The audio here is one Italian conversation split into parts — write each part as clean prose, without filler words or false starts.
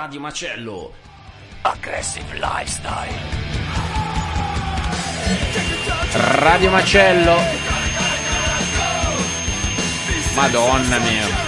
Radio Macello. Aggressive Lifestyle. Radio Macello. Madonna mia.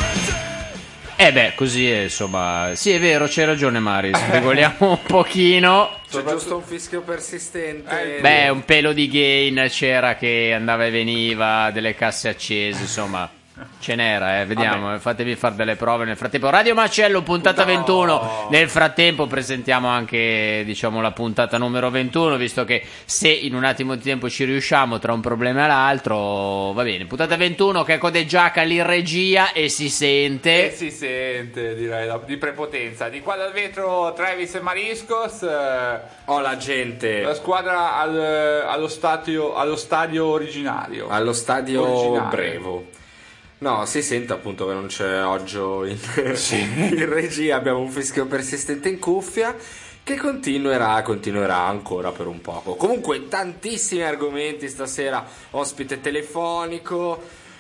Così è, insomma. Sì, è vero, c'hai ragione Maris. Regoliamo un pochino. C'è giusto un fischio persistente. Un pelo di gain c'era che andava e veniva, delle casse accese, insomma. Ce n'era, vediamo, fatevi fare delle prove nel frattempo. Radio Macello, puntata 21. Nel frattempo presentiamo anche, diciamo, la puntata numero 21, visto che se in un attimo di tempo ci riusciamo tra un problema e l'altro, va bene. Puntata 21 che codeggiaca lì in regia e si sente. Direi, di prepotenza. Di qua dal vetro Travis e Mariscos. La gente. La squadra allo stadio originario. Allo stadio Brevo. No, si sente appunto che non c'è Oggio in regia, abbiamo un fischio persistente in cuffia che continuerà ancora per un poco. Comunque tantissimi argomenti stasera, ospite telefonico,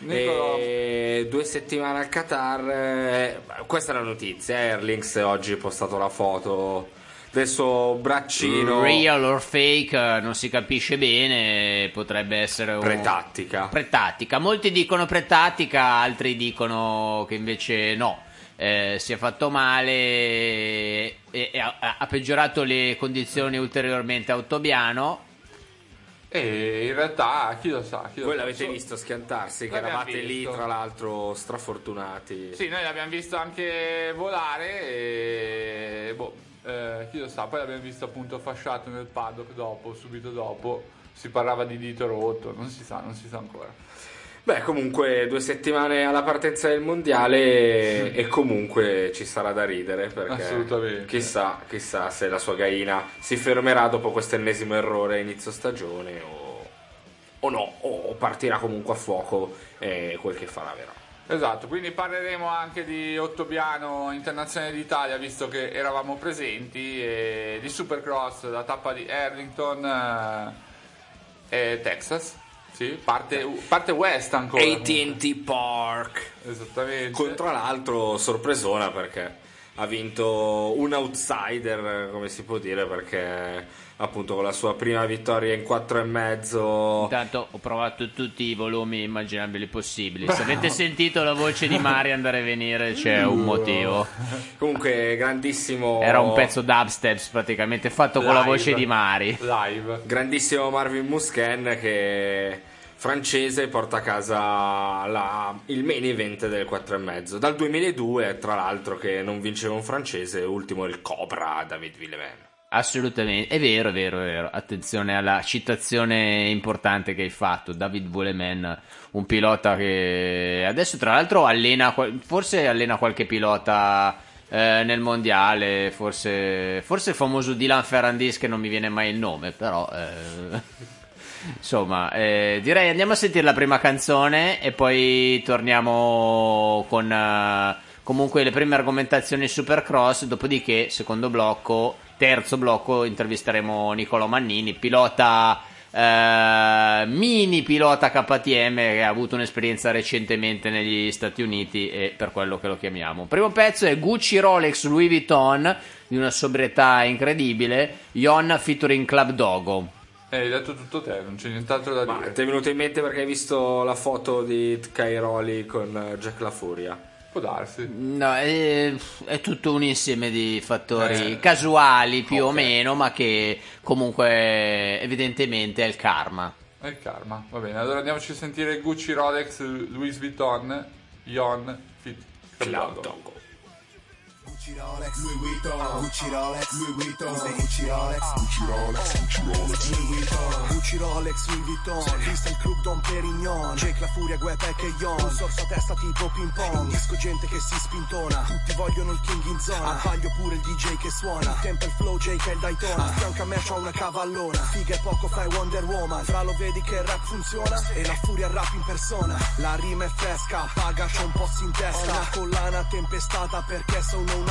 2 settimane al Qatar, questa è la notizia, Erlings oggi ha postato la foto del suo braccino. Real or fake non si capisce bene, potrebbe essere pretattica. Molti dicono pretattica, altri dicono che invece no, si è fatto male e ha peggiorato le condizioni ulteriormente a Ottobiano. E in realtà chi lo sa. Voi l'avete visto schiantarsi, che eravate lì tra l'altro strafortunati. Sì, noi l'abbiamo visto anche volare e chi lo sa, poi l'abbiamo visto appunto fasciato nel paddock subito dopo, si parlava di dito rotto, non si sa ancora. Comunque 2 settimane alla partenza del mondiale e comunque ci sarà da ridere, perché assolutamente. Chissà se la sua gaina si fermerà dopo questo ennesimo errore a inizio stagione o no, o partirà comunque a fuoco e quel che farà verrà. Esatto, quindi parleremo anche di Ottobiano Internazionale d'Italia, visto che eravamo presenti, e di Supercross, la tappa di Arlington e Texas. Sì, parte West ancora. AT&T Park. Esattamente. Con tra l'altro sorpresona, perché ha vinto un outsider, come si può dire, perché appunto con la sua prima vittoria in 4,5. Intanto ho provato tutti i volumi immaginabili possibili. Se avete sentito la voce di Mari andare e venire, c'è un motivo. Comunque grandissimo. Era un pezzo dubstep praticamente fatto live, con la voce di Mari. Live. Grandissimo Marvin Musken, che francese, porta a casa il main event del 4,5 dal 2002, tra l'altro, che non vinceva un francese, ultimo il Cobra David Vuillemin. Assolutamente, è vero. Attenzione alla citazione importante che hai fatto. David Vuillemin, un pilota che adesso tra l'altro forse allena qualche pilota nel mondiale, forse il famoso Dylan Ferrandis, che non mi viene mai il nome, però insomma, direi andiamo a sentire la prima canzone e poi torniamo con comunque le prime argomentazioni Supercross, dopodiché terzo blocco intervisteremo Nicolò Mannini, pilota mini pilota KTM, che ha avuto un'esperienza recentemente negli Stati Uniti, e per quello che lo chiamiamo. Primo pezzo è Gucci, Rolex, Louis Vuitton, di una sobrietà incredibile, Yon featuring Club Dogo. Hai detto tutto te, non c'è nient'altro da dire. Ma ti è venuto in mente perché hai visto la foto di Cairoli con Jack La Furia? Può darsi. No, è tutto un insieme di fattori casuali più o meno, ma che comunque evidentemente è il karma. È il karma, va bene. Allora andiamoci a sentire Gucci, Rolex, Louis Vuitton, Yon, Club Dogo. Gucci Rolex, Louis Vuitton, Gucci Rolex, Louis Vuitton, Gucci Rolex, Gucci Rolex, Gucci Rolex, Louis Vuitton, Gucci Rolex, Louis Vuitton, vista il club Don Perignon, Jake La Furia, Guepec e Yon, un sorso a testa tipo ping pong, disco gente che si spintona, tutti vogliono il king in zona, al vaglio pure il DJ che suona, il tempo il flow, Jake e il Daytona, a fianco a me c'ho una cavallona, figa e poco fai Wonder Woman, fra lo vedi che il rap funziona, e La Furia rap in persona, la rima è fresca, paga c'ho un po' in testa, una collana tempestata perché sono una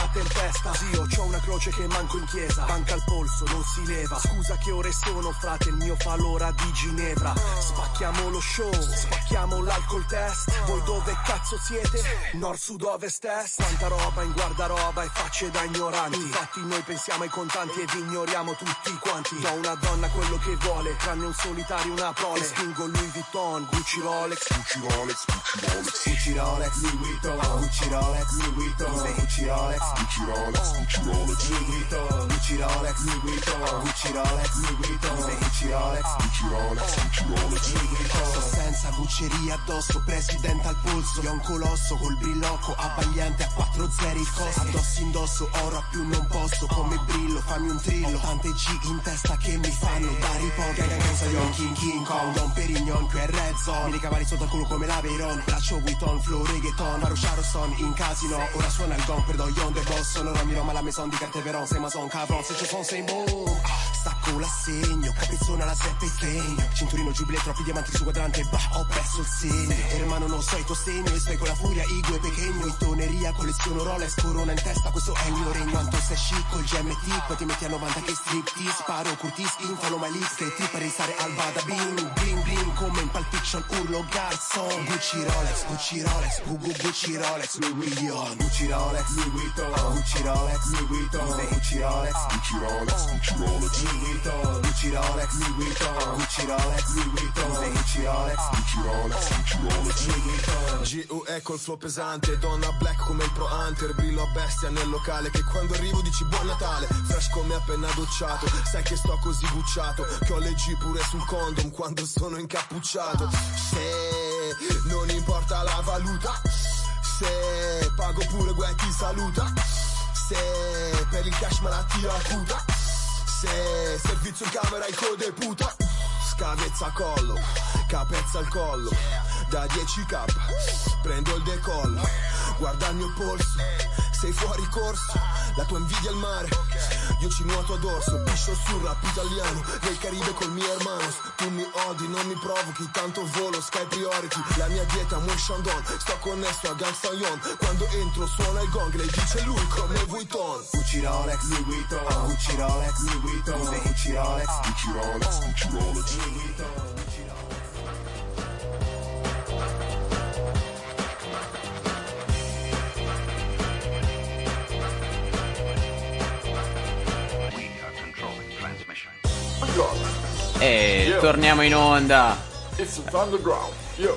una tempesta. Zio, c'ho una croce che manco in chiesa. Banca al polso, non si leva. Scusa che ore sono, frate, il mio fa l'ora di Ginevra. Spacchiamo lo show, spacchiamo l'alcol test. Voi dove cazzo siete? Nord, sud, ovest, est. Quanta roba in guardaroba e facce da ignoranti. Infatti noi pensiamo ai contanti ed ignoriamo tutti quanti. Do una donna quello che vuole, tranne un solitario, una prole. Spingo Louis Vuitton, Gucci Rolex, Gucci Rolex, Gucci Rolex, Gucci Rolex, Louis Vuitton, Gucci Rolex, Louis Vuitton, Gucci Rolex, Gucci Rolex, Gucci Rolex, Louis Vuitton, Gucci Rolex, Louis Vuitton, Gucci Rolex, Louis Vuitton, Gucci Rolex, Gucci Rolex, Gucci Rolex, Louis Vuitton. Sto senza bucceria addosso, presidente al polso. Io ho un colosso col brillocco, abbagliante a 4 zeri il costo. Addosso indosso, oro a più non posso, come brillo, fammi un trillo. Tante G in testa che mi fanno da riposo. Io King Kong, Don Perignon, qui è Red Zone. Mi cavalli sotto al culo come la Veyron. Braccio Vuitton, flow reggaeton, Maru Charoson in casino. Ora suona il gong per do yon de boss. Sono Ramiro ma la maison di Carteveron. Sei mason, cabron, se ci sono sei boom. Stacco l'assegno, capezzone alla seppe e tegno. Cinturino giubile, troppi diamanti su quadrante, bah, ho perso il segno. Hermano non so il tuo segno, e stai con la furia, Igue pequeño. Itoneria, colleziono Rolex, corona in testa, questo è il mio regno. Anto sei chic col GMT, poi ti metti a 90 che striptease. Sparo, Curtis, infalo my lips, che trip per restare al bada bing. Bling bling, come in Pulp Fiction, urlo garzon. Gucci Rolex, Gucci Rolex, Gucci Rolex, Louis Vuitton. Gucci Rolex, Louis Vuitton, Gucci Rolex, Louis Vuitton, Gucci Rolex, Gucci Rolex, Gucci Rolex, Louis Vuitton, Gucci Rolex, Louis Vuitton, Gucci Rolex, Louis Vuitton, Gucci Rolex, Gucci Rolex, Gucci Rolex, Louis Vuitton. GUE col flow pesante, donna black come il Pro Hunter, brillo a bestia nel locale che quando arrivo dici buon Natale, fresh come appena docciato, sai che sto così bucciato, che ho le G pure sul condom quando sono incappucciato. Se non importa la valuta, se pago pure guai ti saluta, se per il cash malattia acuta, se servizio in camera il code puta. Scavezza collo, capezza al collo, da 10k prendo il decollo, guarda il mio polso, sei fuori corso, la tua invidia al mare, io ci nuoto a dorso, piscio sul rap italiano, del Caribe col mio hermanos, tu mi odi, non mi provochi, tanto volo, sky priority, la mia dieta Moon Shandon, sto connesso a Gangsta Yon, quando entro suona il gong, lei dice lui come Vuitton. Gucci Rolex, Louis Vuitton, Gucci Rolex, Louis Vuitton, Gucci Rolex, Gucci Rolex, Gucci Rolex, Louis Vuitton. E torniamo in onda. It's underground.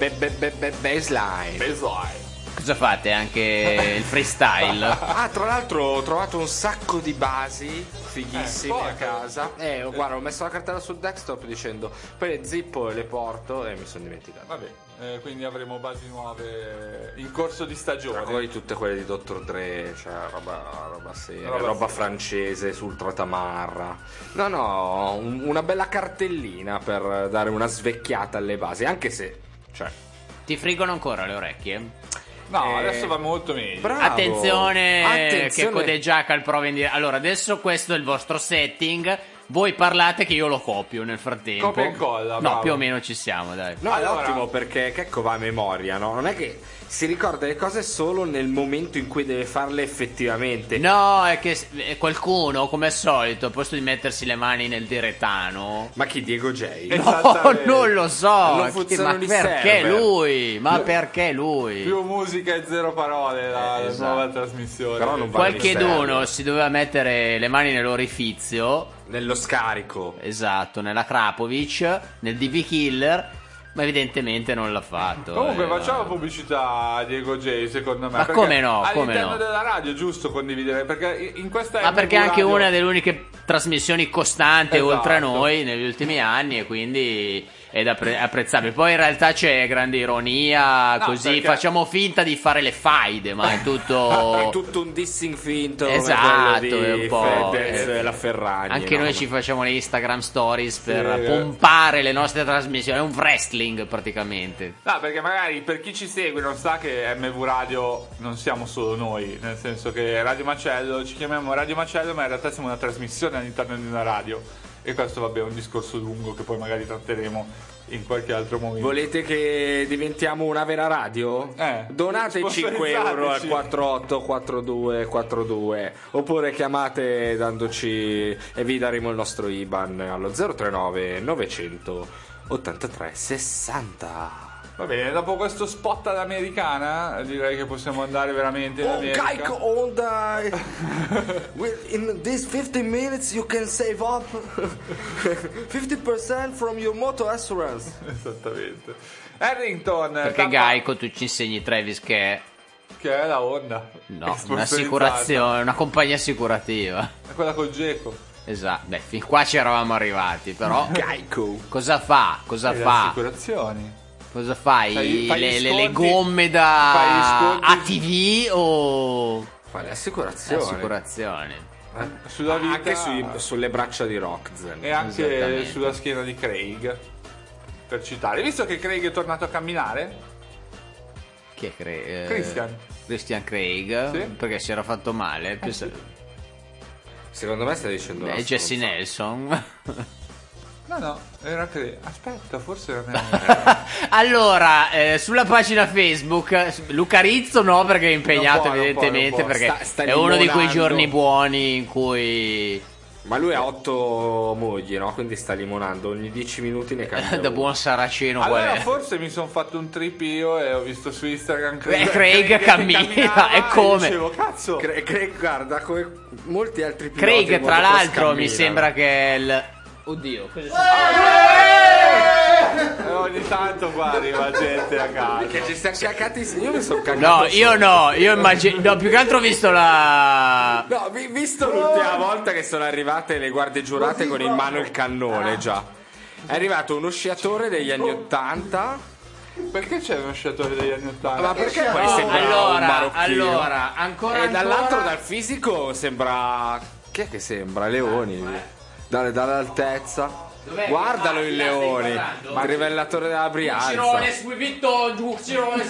Baseline. Cosa fate? Anche il freestyle? Ah, tra l'altro ho trovato un sacco di basi fighissime a casa. Guarda, ho messo la cartella sul desktop dicendo poi le zippo e le porto e mi sono dimenticato. Vabbè, quindi avremo basi nuove in corso di stagione. Poi tutte quelle di Dr. Dre, cioè roba seria, roba francese sul Tratamarra. No, una bella cartellina per dare una svecchiata alle basi, anche se, cioè, Ti friggono ancora le orecchie? No, adesso va molto meglio. Bravo. Attenzione, che Codegiaca il prova in diretta. Allora, adesso questo è il vostro setting. Voi parlate che io lo copio nel frattempo. Copia e incolla, no, bravo. più o meno ci siamo, dai. No, Allora- è ottimo perché Checco va a memoria, no? Non è che si ricorda le cose solo nel momento in cui deve farle effettivamente. No, è che qualcuno, come al solito, al posto di mettersi le mani nel diretano. Ma chi, Diego J? No, Esattamente. non lo so. Non funzionano Ma i perché server. lui? Ma perché lui? Più musica e zero parole la Esatto. nuova trasmissione. Però non va- Qualcheduno si doveva mettere le mani nell'orifizio. Nello scarico. Esatto, nella Krapovic, nel DV Killer, ma evidentemente non l'ha fatto. Comunque no. facciamo pubblicità a Diego J, secondo me. Ma perché come no, come all'interno no? della radio è giusto condividere, perché in questa Ma perché è anche radio- una delle uniche trasmissioni costanti Esatto. oltre a noi negli ultimi anni, e quindi è da apprezzabile. Poi in realtà c'è grande ironia, No, così perché- facciamo finta di fare le faide, ma è tutto... È tutto un dissing finto. Esatto, come quello è un di po', Fedez e la Ferragni. Anche no? noi ci facciamo le Instagram stories per Sì. pompare le nostre trasmissioni, è un wrestling praticamente. No, perché magari per chi ci segue non sa che MV Radio non siamo solo noi, nel senso che Radio Macello, ci chiamiamo Radio Macello, ma in realtà siamo una trasmissione all'interno di una radio. E questo vabbè è un discorso lungo che poi magari tratteremo in qualche altro momento. Volete che diventiamo una vera radio? Donate 5 euro al 484242 oppure chiamate dandoci e vi daremo il nostro IBAN allo 039 900 83 60. Va bene, dopo questo spot all'americana direi che possiamo andare veramente in America. Geico all die. In these 15 minutes you can save up 50% from your motor assurance. Esattamente. Harrington, Perché Geico tu ci insegni, Travis, che è la Honda. no, un'assicurazione, una compagnia assicurativa. È quella col Geco. Esatto, beh, fin qua ci eravamo arrivati, però Geico. Cosa fa? E le assicurazioni. Cosa fai? Fai gli Le sconti? gomme Fai gli da sconti? ATV o Fa le assicurazioni. assicurazioni? Sulla vita Anche sulle braccia di Rockzen. e anche Esattamente. sulla schiena di Craig. Per citare. Visto che Craig è tornato a camminare, Chi è Christian Craig? Sì. Perché si era fatto male. Secondo me stai dicendo una Jesse stronzata. Nelson. no, era Craig. Aspetta, forse era me. Allora, sulla pagina Facebook, Luca Rizzo no, perché è impegnato Non può, evidentemente, non può. perché Sta è uno di quei limonando. giorni buoni in cui Ma lui ha 8 mogli, no? Quindi sta limonando ogni 10 minuti ne cambia da una. buon saraceno Allora qual è? forse mi sono fatto un trip io e ho visto su Instagram Craig che cammina, camminava e come? dicevo, cazzo, Craig, guarda, come molti altri piloti Craig, tra motocross l'altro, mi camminano. sembra che il... Oddio, cosa ogni tanto qua arriva gente a casa. Che ci siamo cacati. Io mi sono cagato. No, io sotto. no, io immagino... No, più che altro ho visto la... No, visto l'ultima volta che sono arrivate le guardie giurate con in mano il cannone già. È arrivato uno sciatore degli anni 80. Perché c'è uno sciatore degli anni 80? Ma perché poi sembra un marocchino? allora, ancora E dall'altro dal fisico sembra... Chi è che sembra? Leoni. Dall'altezza. Dov'è? Guardalo il Là, stai Leoni. guardando? Ma il rivellatore della Brianza. Giucirone,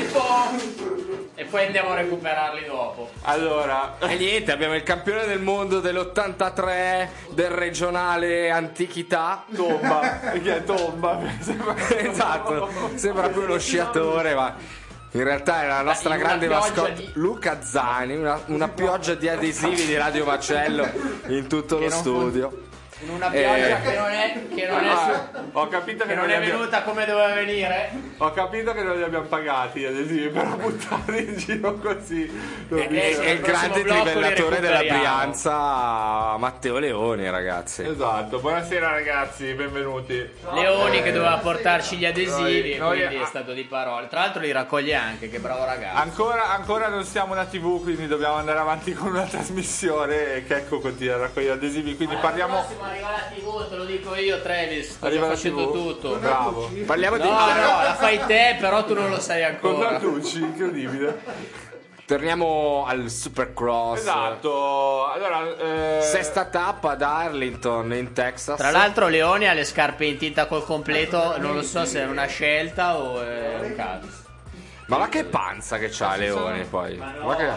e poi andiamo a recuperarli dopo. Allora, E niente, abbiamo il campione del mondo dell'83 del regionale antichità. tomba. Che è tomba? Esatto, sembra più uno sciatore, ma in realtà è la nostra In una grande pioggia mascotte di- Luca Zani, una pioggia di adesivi di Radio Macello in tutto lo non studio. In una pioggia che non è Ho capito che non è venuta come doveva venire. Ho capito che non li abbiamo pagati gli adesivi per buttarli in giro così. E il grande blocco li trivellatore della recuperiamo. Brianza, Matteo Leoni, ragazzi. Esatto, buonasera ragazzi, benvenuti. Leoni che doveva portarci gli adesivi, Noi- quindi è stato di parole. Tra l'altro li raccoglie anche, che bravo ragazzo. Ancora non siamo una TV, quindi dobbiamo andare avanti con una trasmissione e Checco continua a raccogliere adesivi, quindi parliamo... Arriva la TV, te lo dico io, Travis. Sto Arriva già la facendo TV. tutto. Bravo. Parliamo di... No, la fai te, però tu non lo sai Con ancora. Bertucci, incredibile. Torniamo al Supercross. Esatto. Allora, Sesta tappa ad Arlington in Texas. Tra l'altro Leone ha le scarpe in tinta col completo, non lo so se è una scelta o è un cazzo. Ma che panza che c'ha Leone poi. Ma che...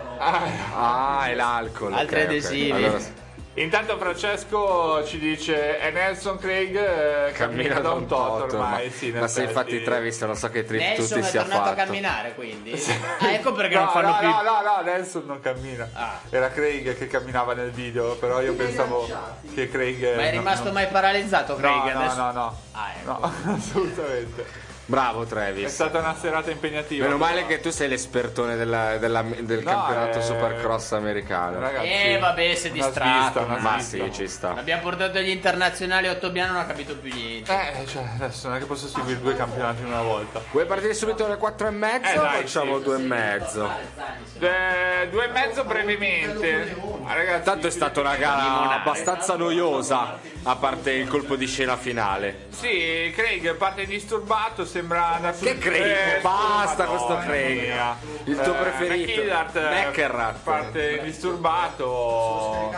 è l'alcol. Altri ok, ok. adesivi. Allora, intanto Francesco ci dice è Nelson Craig cammina da un tot ormai. Sì, in ma se effetti. infatti Travis non so che trip Nelson tutti è sia tornato a fatto. camminare, quindi. Ah, ecco perché No, non fanno più. no, Nelson non cammina. Ah. Era Craig che camminava nel video, però io pensavo che Craig... Ma è rimasto mai paralizzato Craig No, adesso? no. Ah, ecco. No, assolutamente. Bravo È Travis. stata una serata impegnativa. Meno male che tu sei l'espertone del campionato Supercross americano. Ragazzi, Vabbè, si è distratto. una Ma svista. sì, ci sta. Abbiamo portato gli internazionali a Ottobiano, non ha capito più niente. Cioè, adesso non è che posso seguire due campionati in una volta. Vuoi partire subito alle 4:30? Dai, Facciamo sì. 2:30. 2,5 brevemente. Ragazzi, Tanto è stata una gara abbastanza noiosa, a parte il colpo di scena finale. Sì, Craig parte indisturbato, sembra andare sul... Che Craig? Basta questo Madonna Craig. mia. Il tuo preferito. McElrath parte indisturbato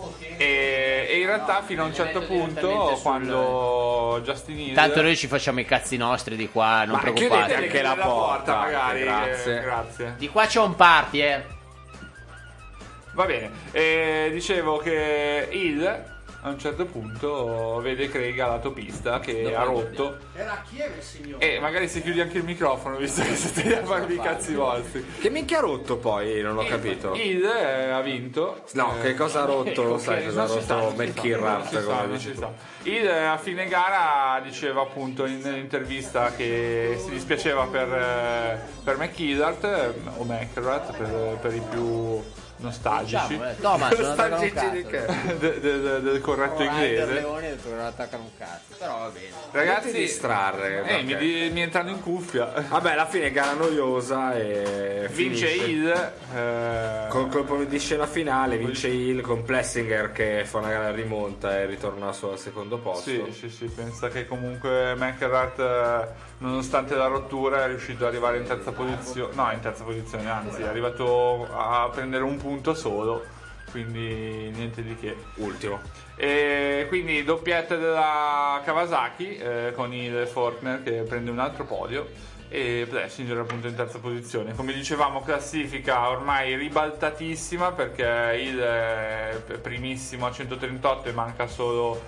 e in realtà fino a un certo punto quando Justin Hill... Tanto noi ci facciamo i cazzi nostri di qua, non Ma preoccupate. chiudete anche la porta, magari. grazie. Grazie. Di qua c'è un party, Va bene, dicevo che Hill a un certo punto vede Craig all'autopista che ha rotto. Era a Kiev il signore. E magari si chiudi anche il microfono, visto che siete a farvi i cazzi vostri. Che minchia ha rotto poi? Non ho capito. Hill ha vinto. No, che cosa ha rotto? Sai cosa ha rotto McKirrat, come dici tu? Hill a fine gara diceva appunto in un'intervista che si dispiaceva per McKirrat o McKirrat per i più nostalgici. Thomas, non Nostalgici di che? del corretto inglese. Leone non attaccano un cazzo, però va bene. Ragazzi, Ragazzi, distrarre. perché- mi entrano in cuffia. Vabbè, alla fine gara noiosa e Vince finisce. Hill. Col colpo di scena finale vince Hill con Plessinger che fa una gara rimonta e ritorna al suo secondo posto. Sì, pensa che comunque McElrath, nonostante la rottura, è riuscito ad arrivare in terza posizione. No, in terza posizione, anzi, è arrivato a prendere un punto solo, quindi niente di che. Ultimo. E quindi doppietta della Kawasaki con il Fortner che prende un altro podio e Plessinger appunto in terza posizione. Come dicevamo, classifica ormai ribaltatissima perché il è primissimo a 138 e manca solo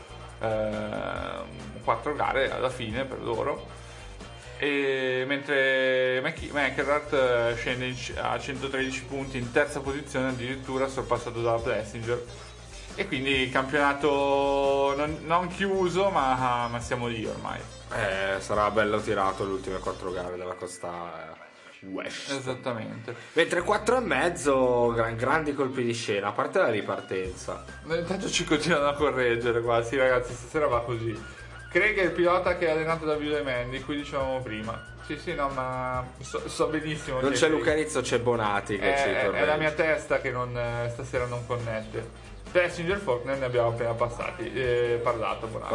4 gare alla fine per loro. E mentre McElrath scende a 113 punti in terza posizione, addirittura sorpassato dalla Plessinger. E quindi il campionato non chiuso, ma siamo lì ormai. Sarà bello tirato le ultime 4 gare della costa West. Esattamente. Mentre 4 e mezzo grandi colpi di scena, a parte la ripartenza. Intanto ci continuano a correggere qua. Sì, ragazzi, stasera va così. Craig è il pilota che è allenato da Vito Mendy, di cui dicevamo prima. Sì, no, ma so benissimo. Non che c'è Luca Rizzo, c'è Bonati che ci è corregge. la mia testa che stasera non connette. Plessinger Faulkner ne abbiamo appena parlato Bonati.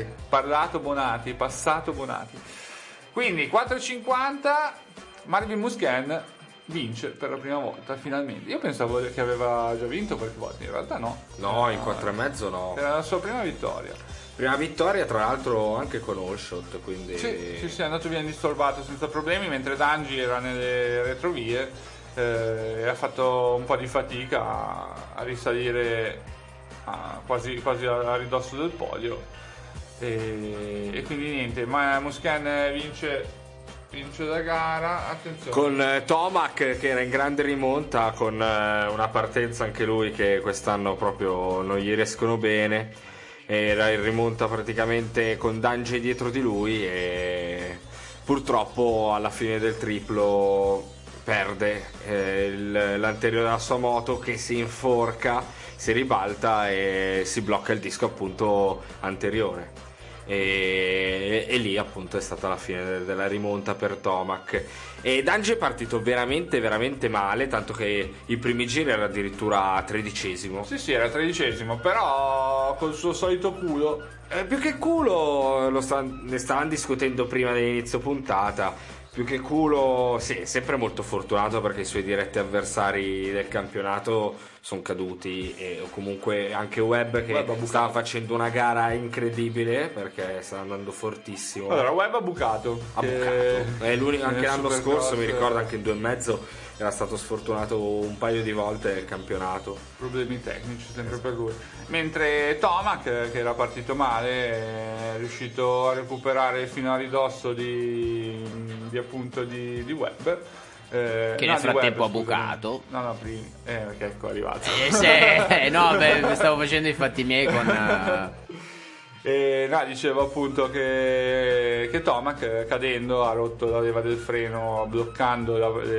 Passato Bonati. Quindi 4,50 Marvin Musquin vince per la prima volta finalmente. Io pensavo che aveva già vinto qualche volta, in realtà no. No, in 4 e mezzo no. Era la sua prima vittoria. Prima vittoria, tra l'altro anche con all shot, quindi Sì, è andato via indisturbato senza problemi, mentre Dangi era nelle retrovie e ha fatto un po' di fatica a risalire quasi a ridosso del podio e quindi niente, ma Musquin vince la gara, attenzione. con Tomac che era in grande rimonta, con una partenza anche lui che quest'anno proprio non gli riescono bene. Era in rimonta praticamente con Dange dietro di lui e purtroppo alla fine del triplo perde l'anteriore della sua moto, che si inforca, si ribalta e si blocca il disco appunto anteriore. E lì appunto è stata la fine della rimonta per Tomac. E Dange è partito veramente veramente male, tanto che i primi giri era addirittura 13esimo. Sì, era 13esimo, però col suo solito culo. Più che culo ne stavamo discutendo prima dell'inizio puntata. Più che culo, sì, è sempre molto fortunato perché i suoi diretti avversari del campionato sono caduti, o comunque anche Webb che stava facendo una gara incredibile perché stava andando fortissimo. Allora, Webb ha bucato. È l'unico, anche l'anno scorso mi ricordo, anche in 2 e mezzo era stato sfortunato un paio di volte nel campionato. Problemi tecnici sempre per lui. Mentre Tomac, che era partito male, è riuscito a recuperare fino a ridosso di Webb. Che nel frattempo ha bucato. No, prima. Perché ecco è arrivato. Stavo facendo i fatti miei con. Dicevo appunto che Tomac cadendo ha rotto la leva del freno bloccando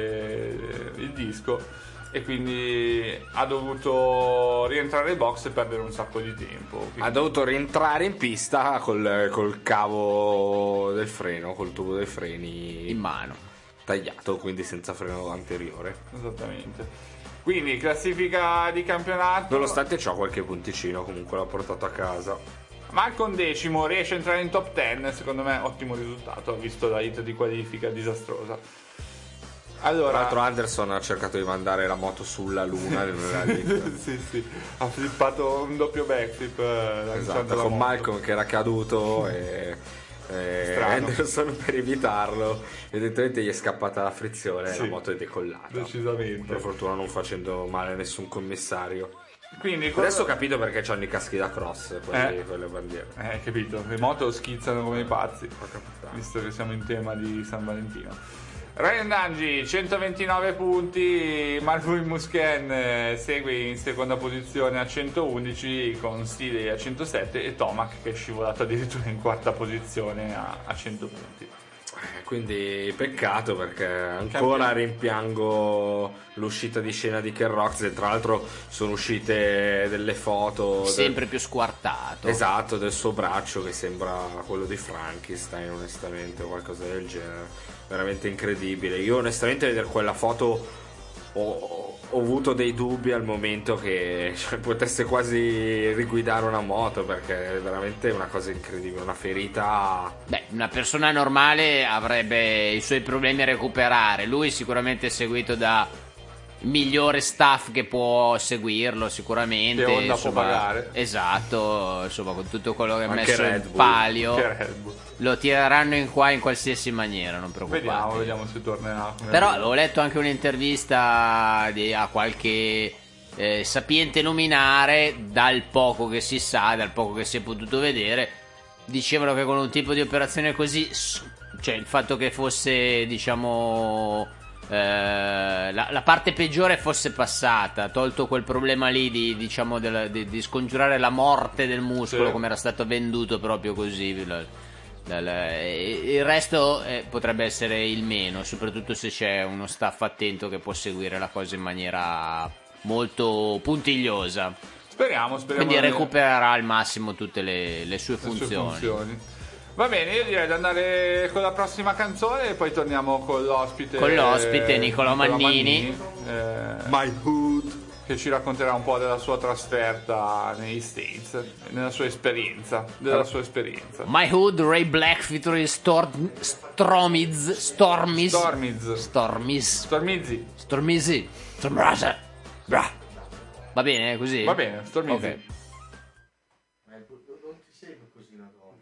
il disco e quindi ha dovuto rientrare in box e perdere un sacco di tempo. Quindi Ha dovuto rientrare in pista col cavo del freno, col tubo dei freni in mano, tagliato, quindi senza freno anteriore. Esattamente. Quindi classifica di campionato. Nonostante ciò qualche punticino comunque l'ha portato a casa. Malcolm decimo, riesce a entrare in top 10, secondo me ottimo risultato, visto la hit di qualifica disastrosa. Tra Allora, l'altro Anderson ha cercato di mandare la moto sulla luna sì, ha flippato un doppio backflip esatto, con Malcolm che era caduto e Anderson per evitarlo evidentemente gli è scappata la frizione e la moto è decollata, decisamente. per fortuna non facendo male a nessun commissario. Quindi adesso ho capito perché c'hanno i caschi da cross, quelle bandiere. Capito, le moto schizzano come i pazzi, visto che siamo in tema di San Valentino. Ryan Dungey 129 punti, Marvin Musken segue in seconda posizione a 111 con Steele a 107 e Tomac che è scivolato addirittura in quarta posizione a 100 punti. Quindi peccato, perché ancora rimpiango l'uscita di scena di Kerrox, e tra l'altro sono uscite delle foto sempre più squartato, esatto, del suo braccio che sembra quello di Frankenstein, onestamente, o qualcosa del genere, veramente incredibile. Io onestamente a vedere quella foto ho avuto dei dubbi al momento che potesse quasi riguidare una moto, perché è veramente una cosa incredibile, una ferita. Beh, una persona normale avrebbe i suoi problemi a recuperare. Lui sicuramente è seguito da migliore staff che può seguirlo, sicuramente, che Honda può pagare. Esatto, insomma, con tutto quello che ha Anche messo Red in Bull. palio Red Bull. lo tireranno in qua in qualsiasi maniera, non preoccupate. Vediamo se tornerà. Però ho letto anche un'intervista a qualche sapiente luminare, dal poco che si sa, dal poco che si è potuto vedere, dicevano che con un tipo di operazione così, cioè il fatto che fosse, diciamo, la parte peggiore fosse passata, tolto quel problema lì di, diciamo, di scongiurare la morte del muscolo, come era stato venduto proprio così, il resto potrebbe essere il meno, soprattutto se c'è uno staff attento che può seguire la cosa in maniera molto puntigliosa. Speriamo. Quindi recupererà al massimo tutte le sue funzioni. Va bene, io direi di andare con la prossima canzone e poi torniamo con l'ospite. Nicola Mannini. My Hood, che ci racconterà un po' della sua trasferta negli States, della sua esperienza. My Hood, Ray Black featuring Stormizzi. Va bene così? Va bene, Stormizzi. Ok. non ti segue così una donna.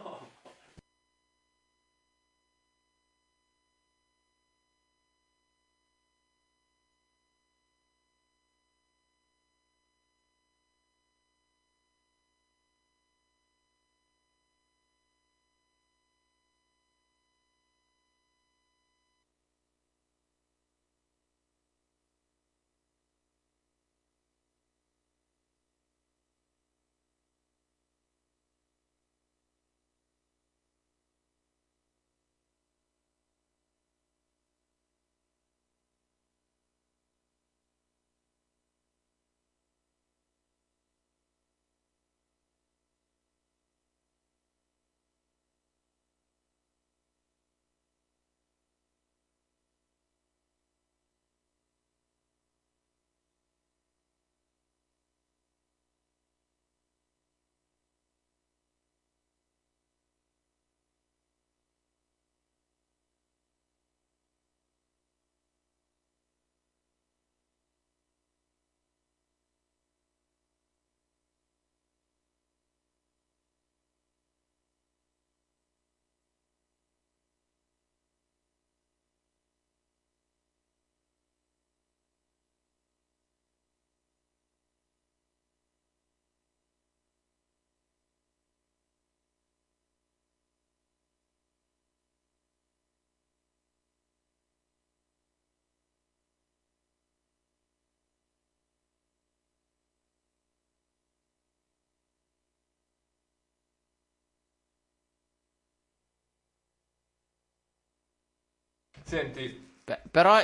Senti, Però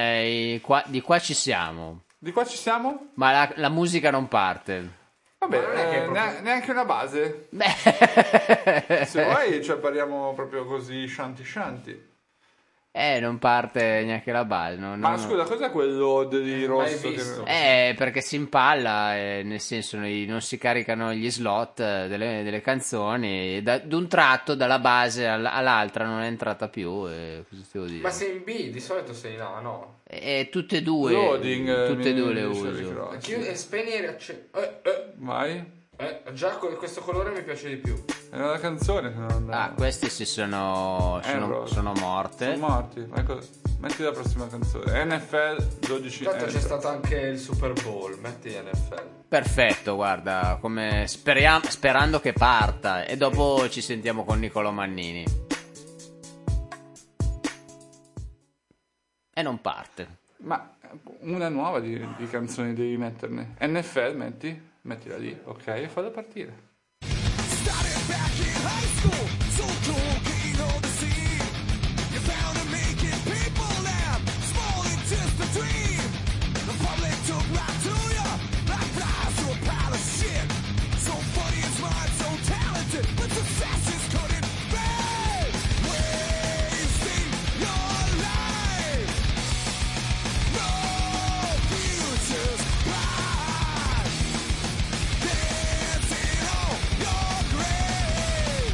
di qua ci siamo. di qua ci siamo? Ma la musica non parte. Vabbè, neanche una base. Beh. Se vuoi, cioè parliamo proprio così, shanty. Non parte neanche la base. Ma scusa, cos'è quel load di rosso? Perché si impalla, nel senso non si caricano gli slot delle canzoni, e d'un tratto dalla base all'altra non è entrata più. Cosa ti devo dire? Ma sei in B, di solito sei in A, no? Tutte e due. Loading, tutte e due le dice uso. Rick Spegni e riaccendi. Vai. Già questo colore mi piace di più. È una canzone che non... Queste sono morte. Sono morti. Ma cosa... Metti la prossima canzone. NFL 12. Tanto c'è stato anche il Super Bowl, metti NFL. Perfetto, guarda, come sperando che parta e dopo ci sentiamo con Nicolò Mannini. E non parte. Ma una nuova di canzoni devi metterne. NFL mettila lì, ok, e falla partire. Started back in high school, so cool, getting on the scene. You found a making people laugh, small and just a dream. The public took right to you, like flies to a pile of shit. So funny and smart, so talented, but success just couldn't be. Wasting your life, no future's bright. Dancing on your grave,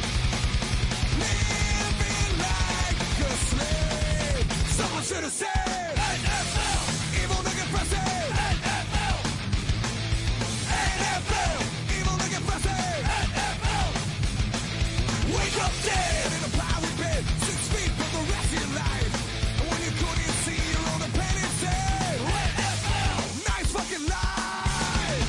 living like a slave. Someone should have said NFL, evil nigga pressing. NFL, NFL, evil nigga pressing. NFL, wake up dead in a plywood bed, 6 feet for the rest of your life. And when you couldn't see, you're on the pen and say NFL, nice fucking life.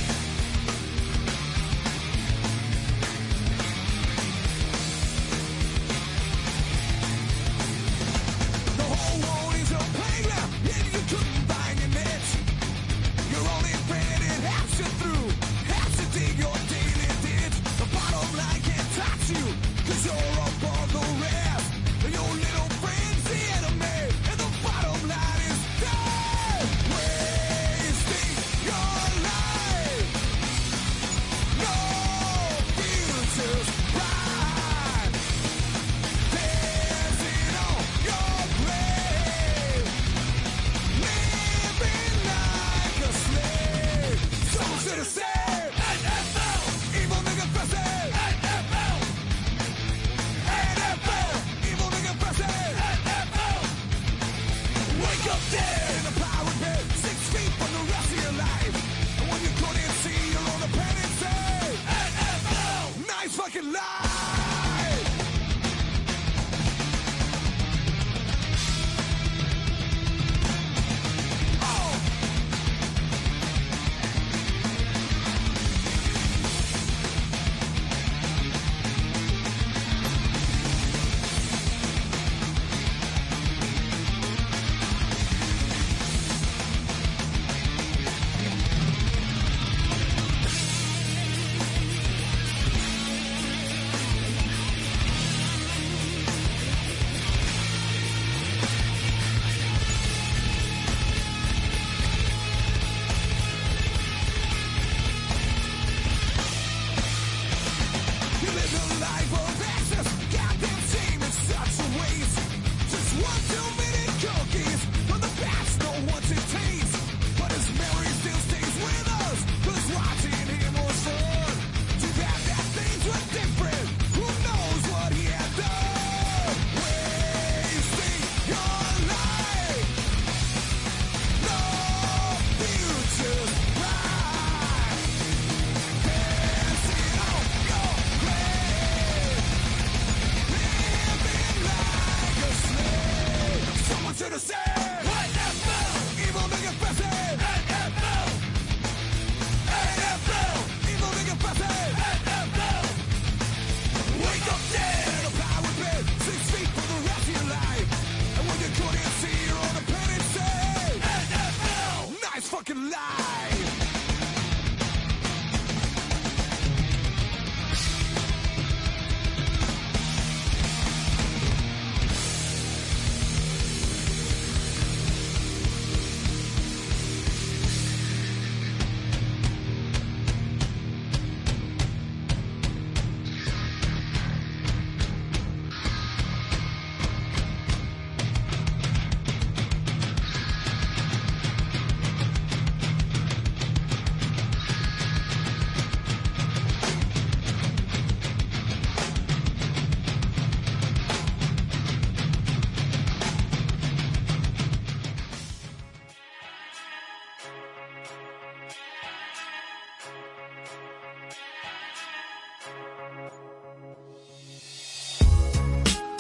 The whole world is your playground, and you couldn't find your niche. You're only fed half you through, half to dig your daily ditch. The bottom line can't touch you, 'cause you're up on the rest. And your little friend's the enemy, and the bottom line is dead. Wasting your life, no future's bright. Dancing on your grave, living like a slave. Someone should have said NFL, evil nigga pressing. NFL, NFL, evil nigga pressing. NFL, wake up dead in a plywood bed, 6 feet from the rest of your life. And when you couldn't see, you're on the pen and say NFL, nice fucking life.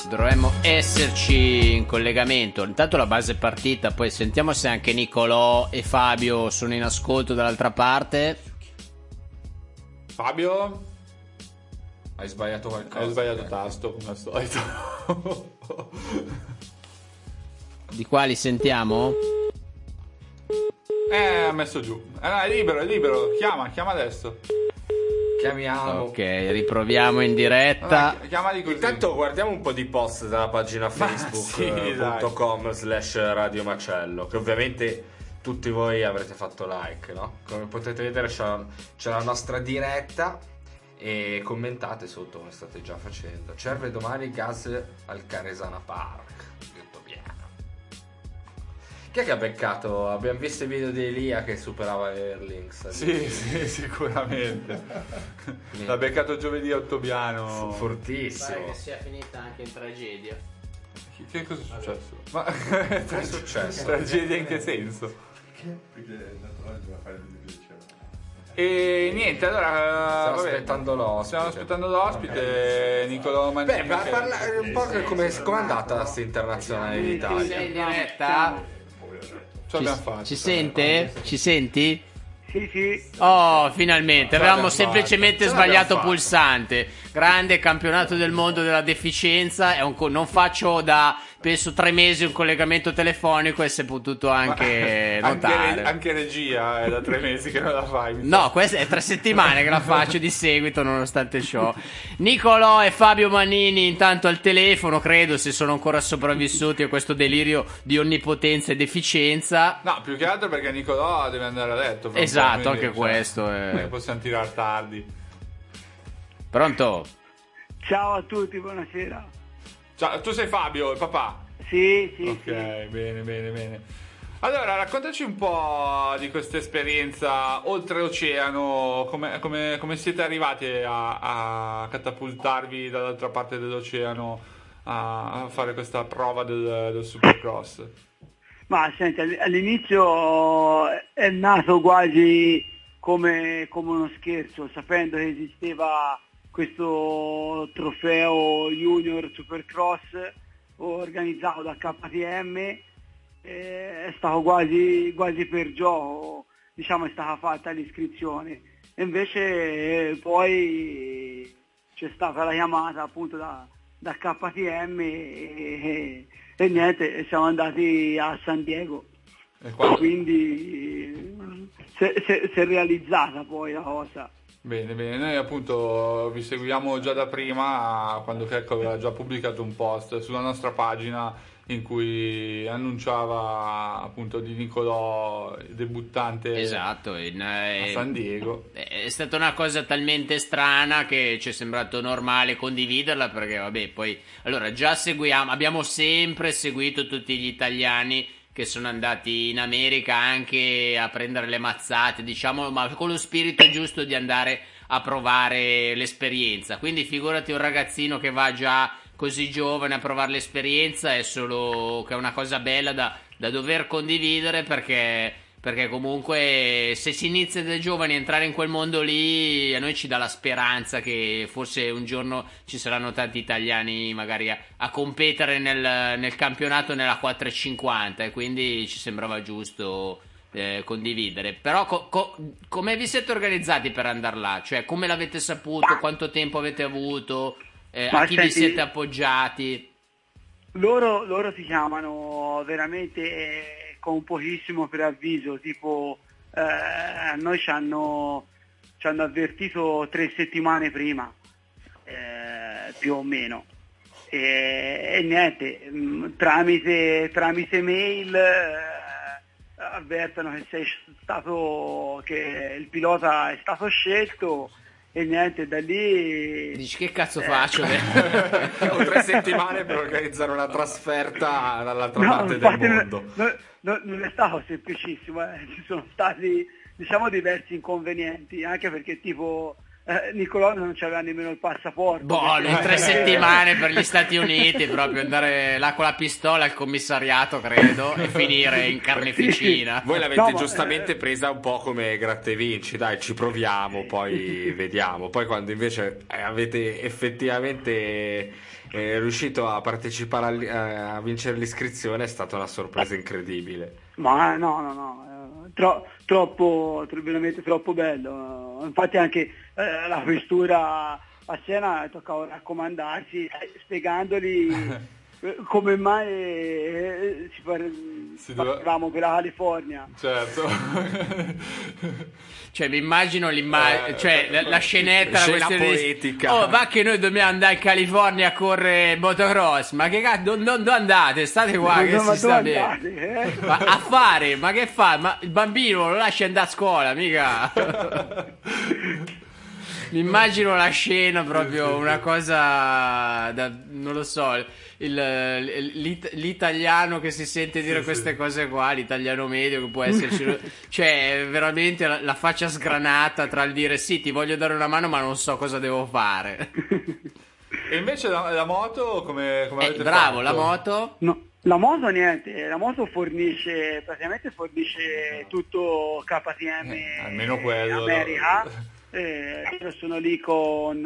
Dovremmo esserci in collegamento. Intanto la base è partita, poi sentiamo se anche Nicolò e Fabio sono in ascolto dall'altra parte. Fabio? Hai sbagliato qualcosa. Hai sbagliato tasto, come al solito. Di qua li sentiamo? Ha messo giù. No, è libero. Chiama adesso. Chiamiamo. Ok, riproviamo in diretta. Chiamali così. Intanto guardiamo un po' di post dalla pagina facebook.com/Radio Macello, che ovviamente tutti voi avrete fatto like, no? Come potete vedere c'è la nostra diretta e commentate sotto come state già facendo. Cerve domani gas al Caresana Park. Detto pieno. Chi è che ha beccato? Abbiamo visto i video di Elia che superava Erlings. Sì, sicuramente. L'ha beccato giovedì a Ottobiano. Fortissimo. Pare che sia finita anche in tragedia. Che cosa è successo? Ma Che è successo? tragedia in che senso? Perché naturalmente doveva fare il video. E niente, allora Stiamo aspettando l'ospite. Nicolò Mancini. Parlare un po' come è andata questa internazionale d'Italia. Sei in diretta? Ce l'abbiamo fatta. Ci sente? Ci senti? Sì. Oh, finalmente, avevamo l'abbiamo semplicemente fatta. sbagliato l'abbiamo pulsante. Grande campionato del mondo della deficienza. Non faccio da penso 3 mesi un collegamento telefonico e si è potuto anche notare. Anche regia è da 3 mesi che non la fai. No, questa è 3 settimane che la faccio di seguito nonostante ciò. Nicolò e Fabio Manini intanto al telefono, credo, se sono ancora sopravvissuti a questo delirio di onnipotenza e deficienza. No, più che altro perché Nicolò deve andare a letto. Esatto, quindi, anche questo è... non possiamo tirare tardi. Pronto? Ciao a tutti, buonasera. Ciao, tu sei Fabio, il papà? Sì. Ok, bene. Allora, raccontaci un po' di questa esperienza oltreoceano, come siete arrivati a catapultarvi dall'altra parte dell'oceano a fare questa prova del Supercross? Ma senti, all'inizio è nato quasi come uno scherzo, sapendo che esisteva questo trofeo Junior Supercross organizzato da KTM. È stato quasi per gioco, diciamo, è stata fatta l'iscrizione e invece poi c'è stata la chiamata appunto da KTM e niente, siamo andati a San Diego E quando... quindi si è realizzata poi la cosa. Bene, noi appunto vi seguiamo già da prima, quando Checco aveva già pubblicato un post sulla nostra pagina in cui annunciava appunto di Nicolò debuttante Esatto, a San Diego. È stata una cosa talmente strana che ci è sembrato normale condividerla, perché vabbè, poi allora già abbiamo sempre seguito tutti gli italiani che sono andati in America anche a prendere le mazzate, diciamo, ma con lo spirito giusto di andare a provare l'esperienza. Quindi figurati un ragazzino che va già così giovane a provare l'esperienza, è solo che è una cosa bella da dover condividere, perché comunque se si inizia da giovani a entrare in quel mondo lì, a noi ci dà la speranza che forse un giorno ci saranno tanti italiani magari a competere nel campionato nella 450, e quindi ci sembrava giusto condividere. Però come vi siete organizzati per andare là? Cioè, come l'avete saputo? Quanto tempo avete avuto? A chi vi siete appoggiati? Loro si chiamano veramente con pochissimo preavviso, tipo a noi ci hanno avvertito 3 settimane prima, più o meno, e niente, tramite mail avvertono che il pilota è stato scelto. E niente, da lì... Dici, che cazzo faccio? Ho 3 settimane per organizzare una trasferta dall'altra parte del mondo. Non è stato semplicissimo, ci sono stati, diciamo, diversi inconvenienti, anche perché tipo Nicolò non c'aveva nemmeno il passaporto. Boh, in 3 settimane per gli Stati Uniti, proprio andare là con la pistola al commissariato, credo, e finire in carneficina. Voi l'avete giustamente presa un po' come gratta e vinci, dai, ci proviamo, poi vediamo. Poi quando invece avete effettivamente riuscito a partecipare a vincere l'iscrizione, è stata una sorpresa incredibile. Ma no, veramente troppo bello. Infatti anche la questura a Siena toccava raccomandarsi, spiegandoli come mai parlavamo per la California. Certo. Cioè mi immagino cioè la scenetta, la scena questione poetica. Oh, va che noi dobbiamo andare in California a correre motocross, ma che cazzo, non andate, state qua che si sta bene. Ma a fare, ma che fa? Ma il bambino lo lascia andare a scuola, mica. Mi immagino la scena proprio, una cosa non lo so, l'italiano che si sente dire queste cose qua, l'italiano medio che può esserci, cioè veramente la faccia sgranata tra il dire sì, ti voglio dare una mano ma non so cosa devo fare. E invece la moto come avete bravo, fatto? la moto? No, la moto niente, la moto fornisce tutto KTM, almeno quello America. Io sono lì con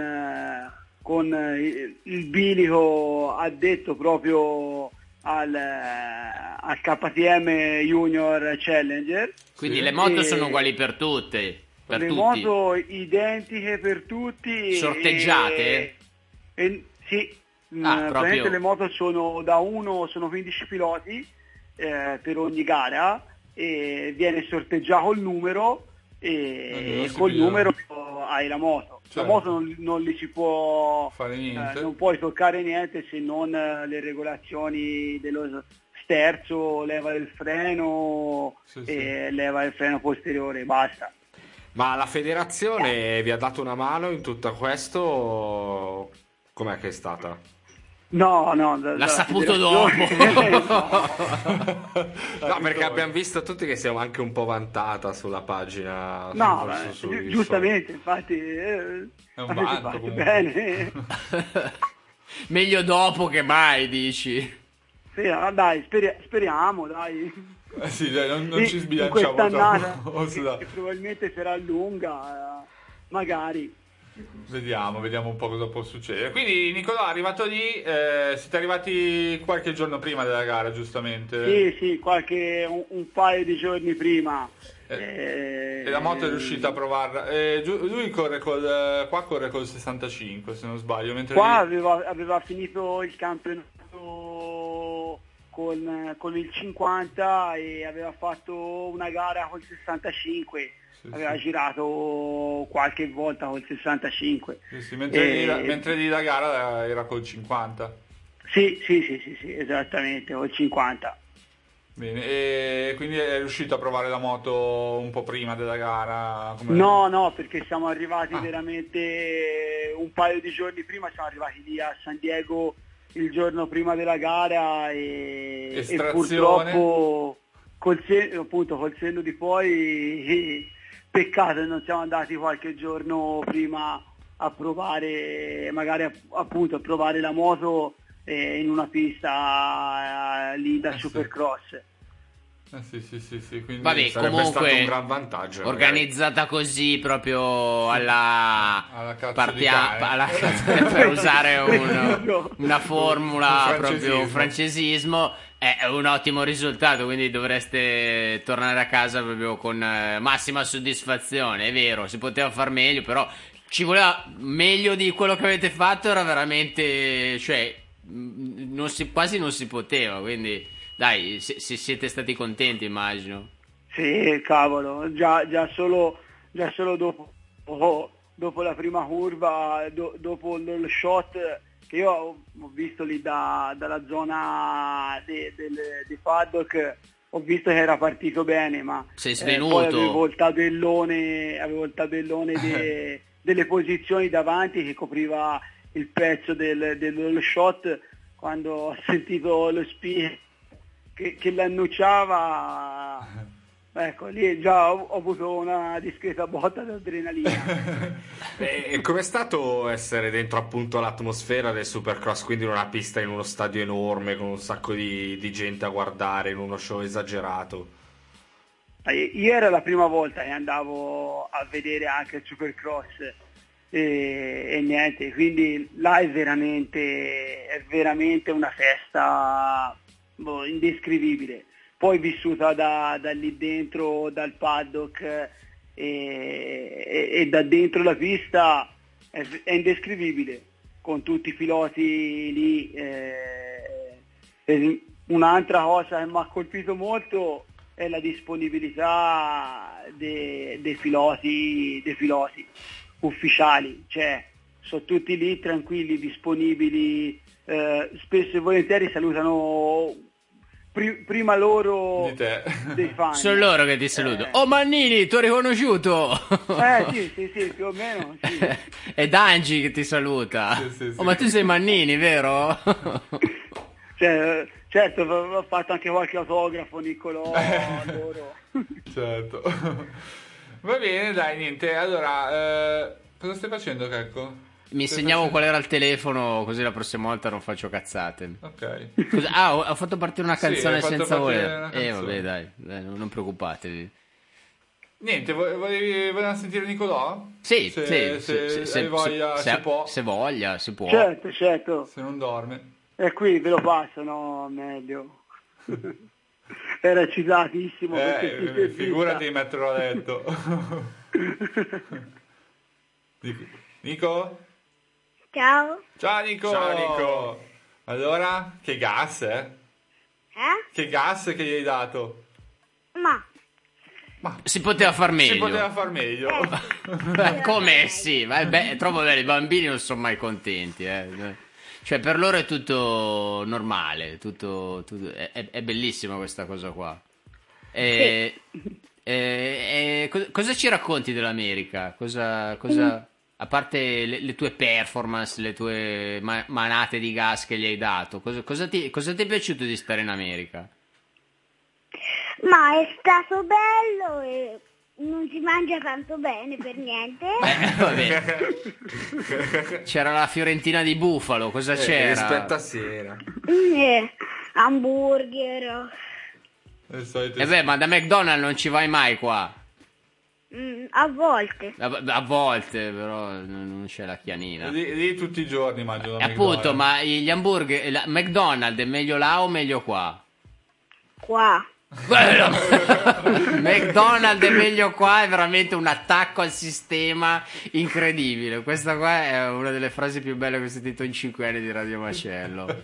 il bilico addetto proprio al KTM Junior Challenger. Quindi le moto sono uguali per tutte, per le tutti. moto identiche per tutti, sorteggiate? Sì, proprio. le moto sono 15 piloti per ogni gara, e viene sorteggiato il numero, e col numero hai la moto. Certo. La moto non li si può fare niente, non puoi toccare niente se non le regolazioni dello sterzo, leva del freno e leva del freno posteriore, basta. Ma la federazione vi ha dato una mano in tutto questo? Com'è che è stata? No, l'ha saputo dopo. No, perché abbiamo visto tutti che siamo anche un po' vantata sulla pagina. No, giustamente, infatti è un vanto comunque. Bene. Meglio dopo che mai, dici? Sì, dai, speriamo, dai. Sì, dai, non ci sbilanciamo troppo. Che probabilmente sarà lunga, magari. Vediamo un po' cosa può succedere. Quindi Nicolò è arrivato lì, siete arrivati qualche giorno prima della gara, giustamente? Sì, un paio di giorni prima. E la moto è riuscita a provarla. Lui corre col 65, se non sbaglio. Mentre qua aveva finito il campionato con il 50 e aveva fatto una gara col 65. Aveva girato qualche volta col 65. Sì, mentre lì la gara era col 50. Sì, esattamente, col 50. Bene, e quindi è riuscito a provare la moto un po' prima della gara? No, perché siamo arrivati veramente un paio di giorni prima, siamo arrivati lì a San Diego il giorno prima della gara e purtroppo col senno di poi peccato che non siamo andati qualche giorno prima a provare, magari appunto a provare la moto in una pista lì da Supercross. Sì, quindi vabbè, sarebbe comunque stato un gran vantaggio. Organizzata così proprio alla cazzo di cane. per usare una formula, proprio un francesismo, è un ottimo risultato, quindi dovreste tornare a casa proprio con massima soddisfazione. È vero, si poteva far meglio, però ci voleva meglio di quello che avete fatto, era veramente, cioè quasi non si poteva, quindi dai, se siete stati contenti, immagino. Sì, cavolo, già solo dopo la prima curva, dopo lo shot che io ho visto lì dalla zona di paddock, ho visto che era partito bene, ma sei svenuto. Poi avevo il tabellone delle posizioni davanti che copriva il pezzo dello shot. Quando ho sentito lo speaker che l'annunciava, Ecco, lì già ho avuto una discreta botta di adrenalina. E com'è stato essere dentro appunto l'atmosfera del Supercross, quindi in una pista in uno stadio enorme con un sacco di gente a guardare, in uno show esagerato? Io era la prima volta che andavo a vedere anche il Supercross e niente, quindi là è veramente una festa indescrivibile. Poi vissuta da lì dentro, dal paddock e da dentro la pista è indescrivibile, con tutti i piloti lì. Un'altra cosa che mi ha colpito molto è la disponibilità dei piloti ufficiali, cioè sono tutti lì tranquilli, disponibili, spesso e volentieri salutano prima loro dei fan. Sono loro che ti salutano. Oh Mannini, ti ho riconosciuto! Sì, più o meno sì. È Dangi che ti saluta. Sì. Oh, ma tu sei Mannini, vero? Cioè, certo, ho fatto anche qualche autografo, Niccolò, loro. Certo. Va bene, dai, niente. Allora, cosa stai facendo, Checco? Mi segnavo qual era il telefono, così la prossima volta non faccio cazzate. Ok. Ho fatto partire una canzone senza voler. Vabbè, dai, non preoccupatevi. Niente, vogliamo sentire Niccolò? Sì, se hai voglia, si può. Se voglia, si può. Certo. Se non dorme. E qui ve lo passo, no? Meglio. Era eccitatissimo. Figurati di metterlo a letto. Nico? Ciao. Ciao Nico. Allora, che gas, Che gas che gli hai dato? Ma Si poteva far meglio. Si poteva far meglio. Come sì? È troppo bello, i bambini non sono mai contenti, Cioè, per loro è tutto normale, è bellissima questa cosa qua. Cosa ci racconti dell'America? Cosa a parte le tue performance, le tue manate di gas che gli hai dato, cosa ti è piaciuto di stare in America? Ma è stato bello e non si mangia tanto bene per niente. Vabbè. C'era la fiorentina di bufalo, cosa c'era? Rispetto a sera. Hamburger. Ma da McDonald's non ci vai mai qua? A volte. A volte, però non c'è la chianina. Lì tutti i giorni mangio da appunto, ma gli hamburger, McDonald's è meglio là o meglio qua? Qua. McDonald's è meglio qua, è veramente un attacco al sistema incredibile. Questa qua è una delle frasi più belle che ho sentito in 5 anni di Radio Macello.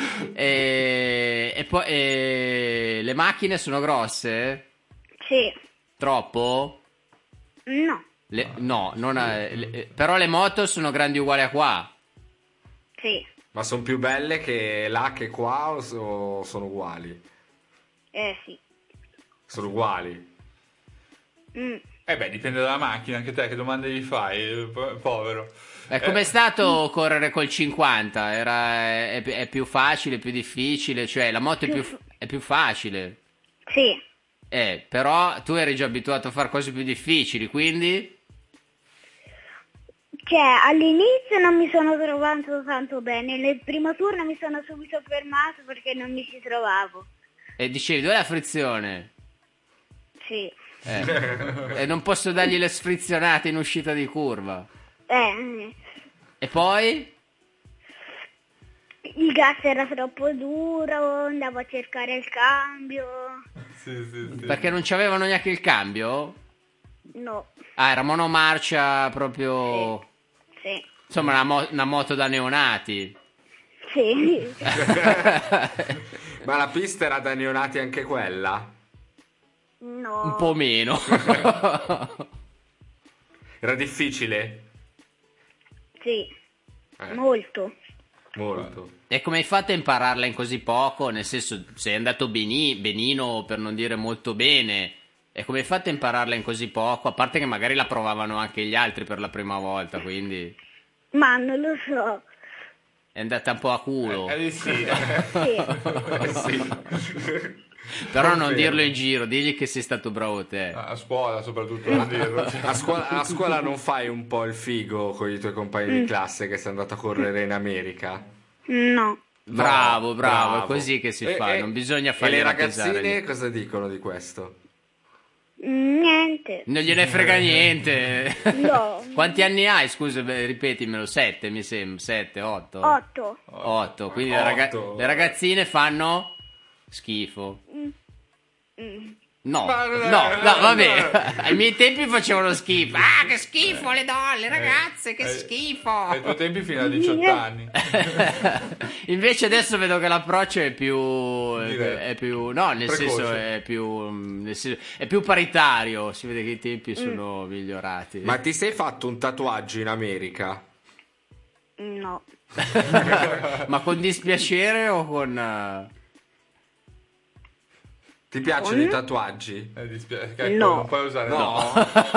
E poi le macchine sono grosse? Sì. Troppo? No. Però le moto sono grandi uguali a qua? Sì. Ma sono più belle che là che qua o sono uguali? Sì. Sono uguali? Dipende dalla macchina, anche te che domande gli fai, povero. Com'è stato correre col 50? È più facile, più difficile? Cioè la moto è più facile? Sì. Però tu eri già abituato a fare cose più difficili, quindi? Cioè, all'inizio non mi sono trovato tanto bene, nel primo turno mi sono subito fermato perché non mi ci trovavo. E dicevi, dov'è la frizione? Sì. E non posso dargli le sfrizionate in uscita di curva. E poi? Il gas era troppo duro, andavo a cercare il cambio. Sì. Perché non c'avevano neanche il cambio? No. Era monomarcia proprio... Sì. Insomma, una moto da neonati. Sì. Ma la pista era da neonati anche quella? No. Un po' meno. Era difficile? Sì. Molto. E come hai fatto a impararla in così poco? Nel senso, sei andato benino, per non dire molto bene. E come hai fatto a impararla in così poco? A parte che magari la provavano anche gli altri per la prima volta, quindi... Ma non lo so. È andata un po' a culo. Sì. Sì. Però non dirlo in giro, digli che sei stato bravo te. A scuola soprattutto non dirlo. A scuola non fai un po' il figo con i tuoi compagni di classe che sei andato a correre in America? No. Bravo, è così che si fa, non bisogna fargli E le ratesare. ragazzine cosa dicono di questo? Niente. Non gliene frega niente. No. Quanti anni hai? Scusa, ripetimelo, 7 mi sembra, 7, 8? 8. 8, quindi Otto. le ragazzine fanno schifo. No, vabbè, ai miei tempi facevano schifo. Ah, che schifo le donne, ragazze, che schifo. Ai tuoi tempi fino a 18 anni. Invece adesso vedo che l'approccio è più no, nel Precoce. senso è più paritario, si vede che i tempi sono migliorati. Ma ti sei fatto un tatuaggio in America? No. Ma con dispiacere o con Ti piacciono i tatuaggi? Ecco, No. non puoi usare no.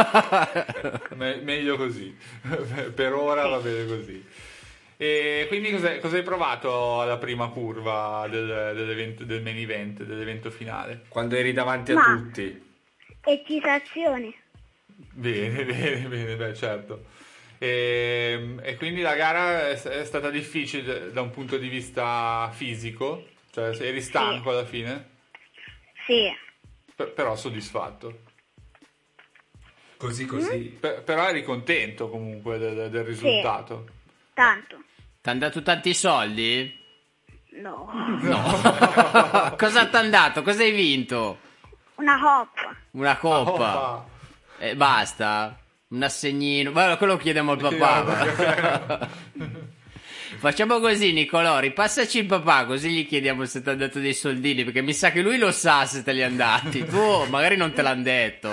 Meglio così. Per ora va bene così. E quindi cosa hai provato alla prima curva dell'evento, del main event, dell'evento finale? Quando eri davanti a tutti? Eccitazione. Bene, beh, certo. E quindi la gara è stata difficile da un punto di vista fisico? Cioè eri stanco alla fine? Sì. Però soddisfatto. Così. Però eri contento comunque del risultato. Tanto. t'han dato tanti soldi? No. Cosa t'han dato? Cosa hai vinto? Una coppa. Una coppa? Basta? Un assegnino? Guarda, quello chiediamo al papà. Facciamo così, Nicolò, ripassaci il papà, così gli chiediamo se ti ha dato dei soldini, perché mi sa che lui lo sa se te li han dati. Tu magari non te l'han detto.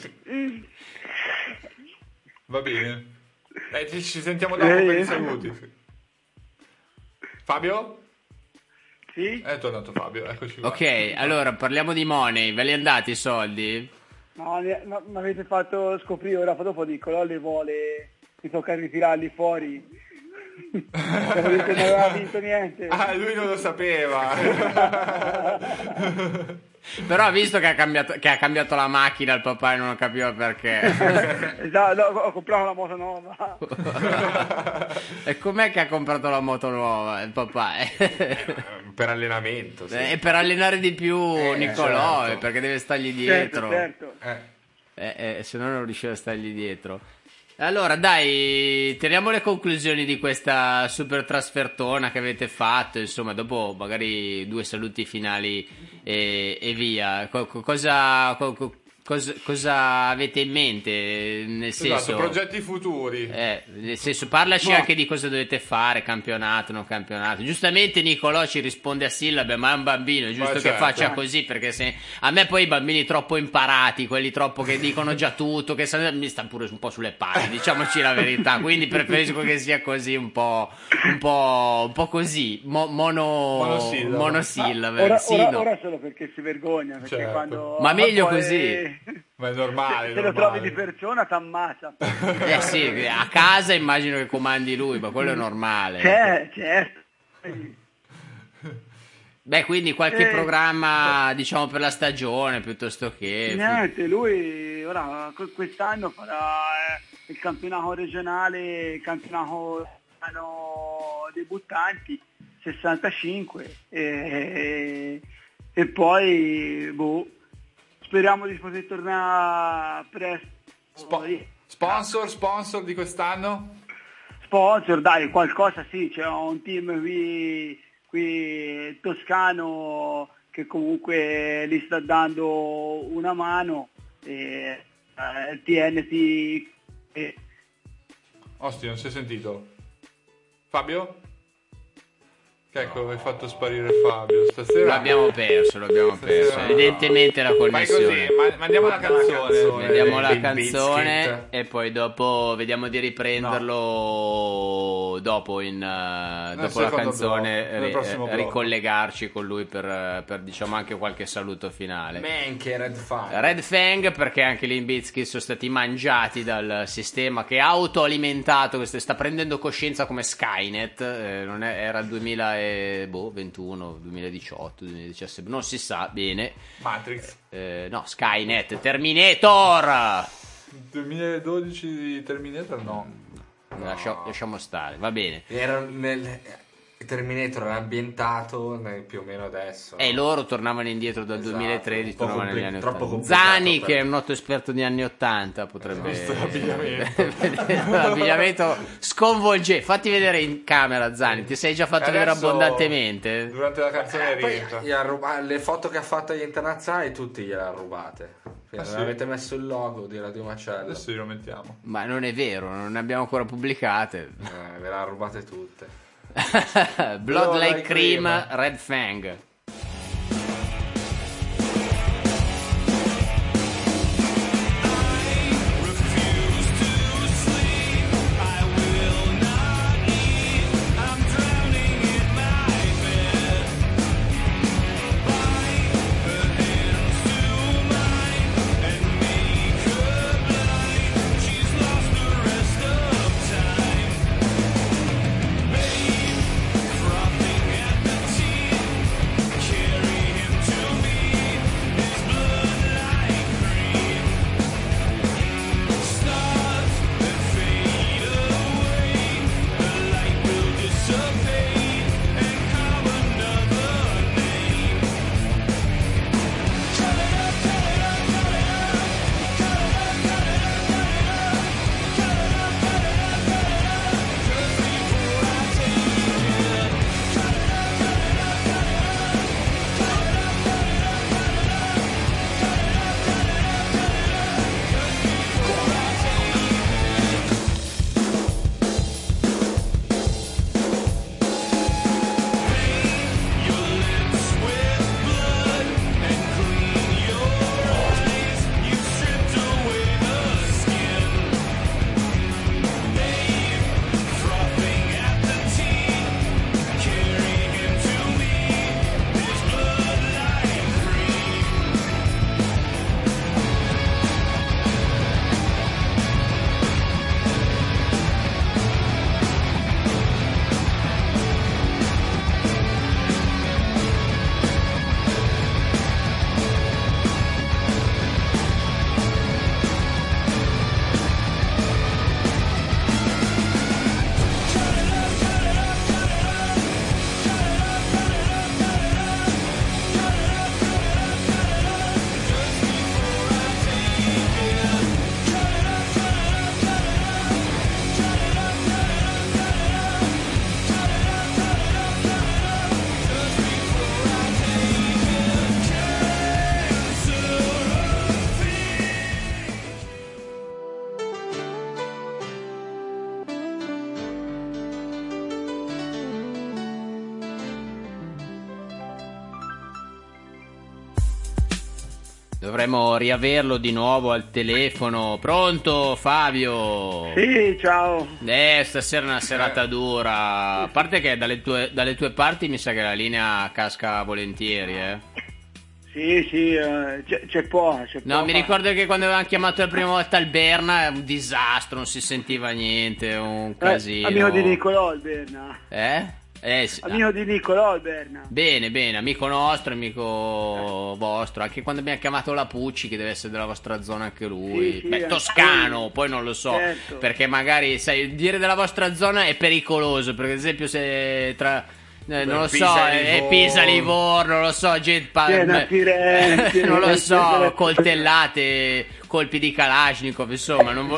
Va bene. Ci sentiamo dopo per i saluti. Fabio? Sì? È tornato Fabio, eccoci qua. Ok, allora parliamo di money. Ve li han dati i soldi? No, mi avete fatto scoprire, ora dopo Nicolò le vuole, mi tocca ritirarli fuori. Devo dire che non aveva vinto niente. Ah, lui non lo sapeva. Però ha visto che ha cambiato la macchina il papà e non capiva perché. Esatto, ho comprato una moto nuova. E com'è che ha comprato la moto nuova il papà? Per allenamento, sì. E per allenare di più Nicolò, certo. perché deve stargli dietro. Certo. Se no non riusciva a stargli dietro. Allora dai, tiriamo le conclusioni di questa super trasfertona che avete fatto, insomma, dopo magari 2 saluti finali e via. Cosa avete in mente? Nel senso, Esatto, progetti futuri. nel senso, parlaci anche di cosa dovete fare, campionato, non campionato. Giustamente Nicolò ci risponde a sillabe, ma è un bambino, è giusto che certo. faccia così, perché se a me poi i bambini troppo imparati, quelli troppo che dicono già tutto, che mi stanno pure un po' sulle palle, diciamoci la verità, quindi preferisco che sia così un po' così, monosillabe. Ora, Sì, ora, no. ora solo perché si vergogna, perché Certo. quando Ma meglio poi- così. Ma è normale. Se lo trovi di persona t'ammazza. Sì, a casa immagino che comandi lui, ma quello è normale. Certo. Beh, quindi qualche programma, diciamo, per la stagione, piuttosto che... Niente, lui ora quest'anno farà il campionato regionale, il campionato debuttanti 65 e poi speriamo di poter tornare presto. Sponsor di quest'anno? Sponsor, dai, qualcosa sì, c'è un team qui toscano che comunque gli sta dando una mano, il TNT. Osti, non si è sentito? Fabio? Che ecco, hai fatto sparire Fabio stasera. L'abbiamo perso. Evidentemente la connessione. Vai così, mandiamo la canzone. Vediamo la Limp canzone Bizkit. e poi dopo vediamo di riprenderlo dopo dopo la canzone ricollegarci con lui per diciamo anche qualche saluto finale. Manche Red Fang, perché anche gli Limp Bizkit sono stati mangiati dal sistema che ha autoalimentato, sta prendendo coscienza come Skynet, era il 2021, 2018, 2017, non si sa bene. Matrix. No, Skynet, Terminator. 2012 di Terminator no. Lasciamo stare, va bene. Terminator era ambientato più o meno adesso. E loro tornavano indietro dal 2013, tornavano negli anni 80. Zani, Zani, che è un noto esperto di anni 80, potrebbe l'abbigliamento sconvolgente. Fatti vedere in camera, Zani, ti sei già fatto vedere abbondantemente durante la canzone le foto che ha fatto agli internazionali tutti gliel'ha rubate. Non avete messo il logo di Radio Macello. Adesso glielo mettiamo. Ma non è vero, non ne abbiamo ancora pubblicate. Ve le ha rubate tutte. Blood Like Cream, Red Fang. Dovremmo riaverlo di nuovo al telefono. Pronto, Fabio? Sì, ciao. Stasera è una serata dura. A parte che dalle tue parti mi sa che la linea casca volentieri, Sì, c'è poco. No, mi ricordo che quando avevamo chiamato la prima volta il Berna era un disastro, non si sentiva niente, un casino. Amico di Nicolò il Berna. Sì. Amico di Nicolò il Berna. Bene, amico nostro, amico vostro. Anche quando abbiamo chiamato la Pucci, che deve essere della vostra zona anche lui. Sì, toscano, poi non lo so, certo. Perché magari, sai, dire della vostra zona è pericoloso, per esempio se tra... non lo so, è Pisa, Livorno, non lo so, Firenze, non lo so, coltellate, colpi di Kalashnikov, insomma, non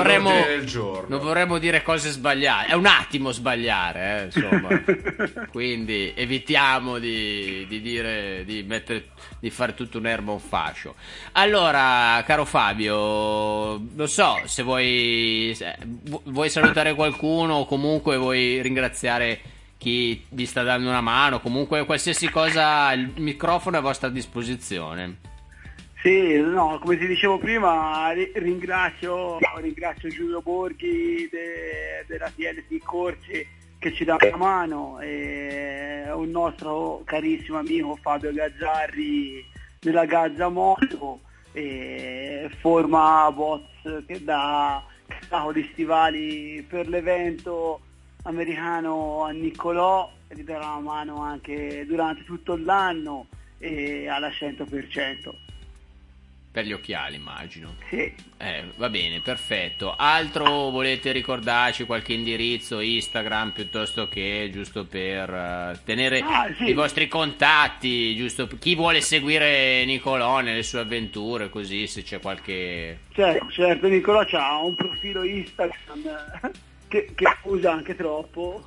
vorremmo dire cose sbagliate, è un attimo sbagliare, insomma. Quindi evitiamo di dire, di fare tutto un'erba un fascio. Allora, caro Fabio, non so se vuoi salutare qualcuno o comunque vuoi ringraziare chi vi sta dando una mano, comunque qualsiasi cosa, il microfono è a vostra disposizione. Sì, no, come ti dicevo prima, ringrazio Giulio Borghi della TLT Corsi che ci dà una mano, e un nostro carissimo amico Fabio Gazzarri della Gazza Moto, e forma bots che dà di stivali per l'evento americano a Niccolò, e gli darà una mano anche durante tutto l'anno e alla 100%. Per gli occhiali, immagino. Sì. Va bene, perfetto. Altro volete ricordarci, qualche indirizzo, Instagram, piuttosto che giusto per tenere i vostri contatti, giusto chi vuole seguire Niccolò nelle sue avventure, così se c'è qualche... Certo, Niccolò c'ha un profilo Instagram che usa anche troppo,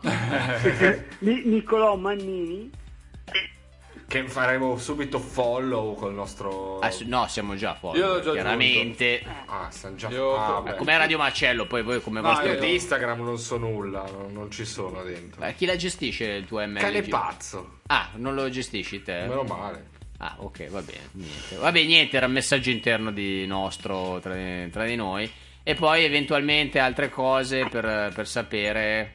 Niccolò Mannini. Che faremo subito follow col nostro... no, siamo già follow. Io l'ho già chiaramente. Siamo già come Radio Macello, poi voi come vostro... Io di Instagram non so nulla, non ci sono dentro. Chi la gestisce il tuo MLG? Cane pazzo. Non lo gestisci te? Meno male. Ok, va bene, niente. Vabbè, niente, era un messaggio interno di nostro tra di noi. E poi eventualmente altre cose per sapere...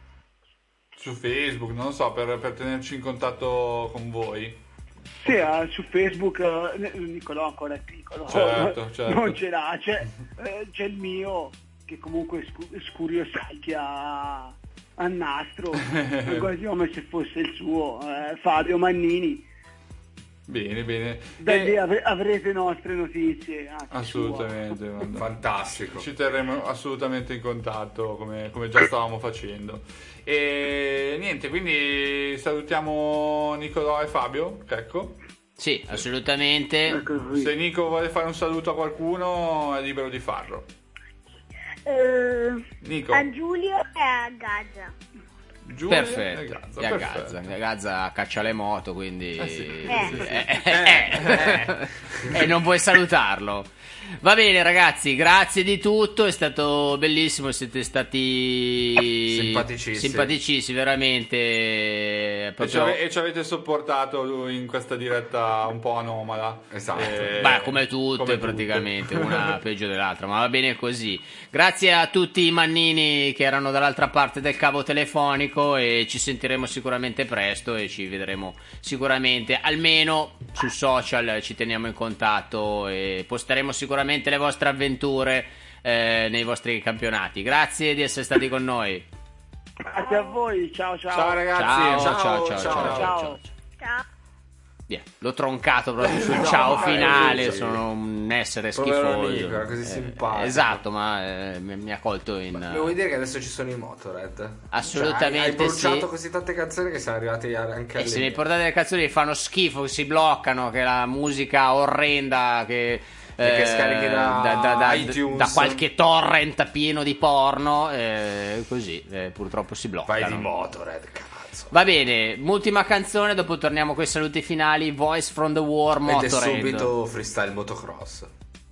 Su Facebook, non lo so, per tenerci in contatto con voi. Sì, su Facebook Niccolò ancora è piccolo, certo. Non ce l'ha, c'è il mio che comunque scuriosacchia a nastro, quasi come se fosse il suo, Fabio Mannini. Bene. Da lì avrete nostre notizie. Assolutamente. Fantastico. Ci terremo assolutamente in contatto come già stavamo facendo. E niente, quindi salutiamo Niccolò e Fabio, ecco. Sì, assolutamente. Se Nico vuole fare un saluto a qualcuno è libero di farlo. Nico. A Giulio e a Gazza. Perfetto, e a Gazza caccia le moto, quindi e non puoi salutarlo. Va bene ragazzi, grazie di tutto, è stato bellissimo, siete stati simpaticissimi veramente, proprio... e ci avete sopportato in questa diretta un po' anomala. Esatto. Come tutte praticamente, una peggio dell'altra, ma va bene così. Grazie a tutti i mannini che erano dall'altra parte del cavo telefonico, e ci sentiremo sicuramente presto e ci vedremo sicuramente, almeno su social ci teniamo in contatto e posteremo sicuramente le vostre avventure nei vostri campionati. Grazie di essere stati con noi. Grazie a voi, ciao ragazzi, ciao. Yeah, l'ho troncato proprio sul ciao finale, sono un essere schifoso. Era così simpatico. Esatto, ma mi ha colto in... Devo dire che adesso ci sono i Motorhead. Assolutamente, hai bruciato sì. Così tante canzoni che siamo arrivati anche a se mi portate delle canzoni che fanno schifo, che si bloccano, che la musica orrenda che scarichi da iTunes, da qualche torrent pieno di porno, così purtroppo si bloccano. Vai di Motorhead, cazzo. Va bene, ultima canzone, dopo torniamo con i saluti finali. Voice from the War, Motorhead. Ed è subito freestyle motocross.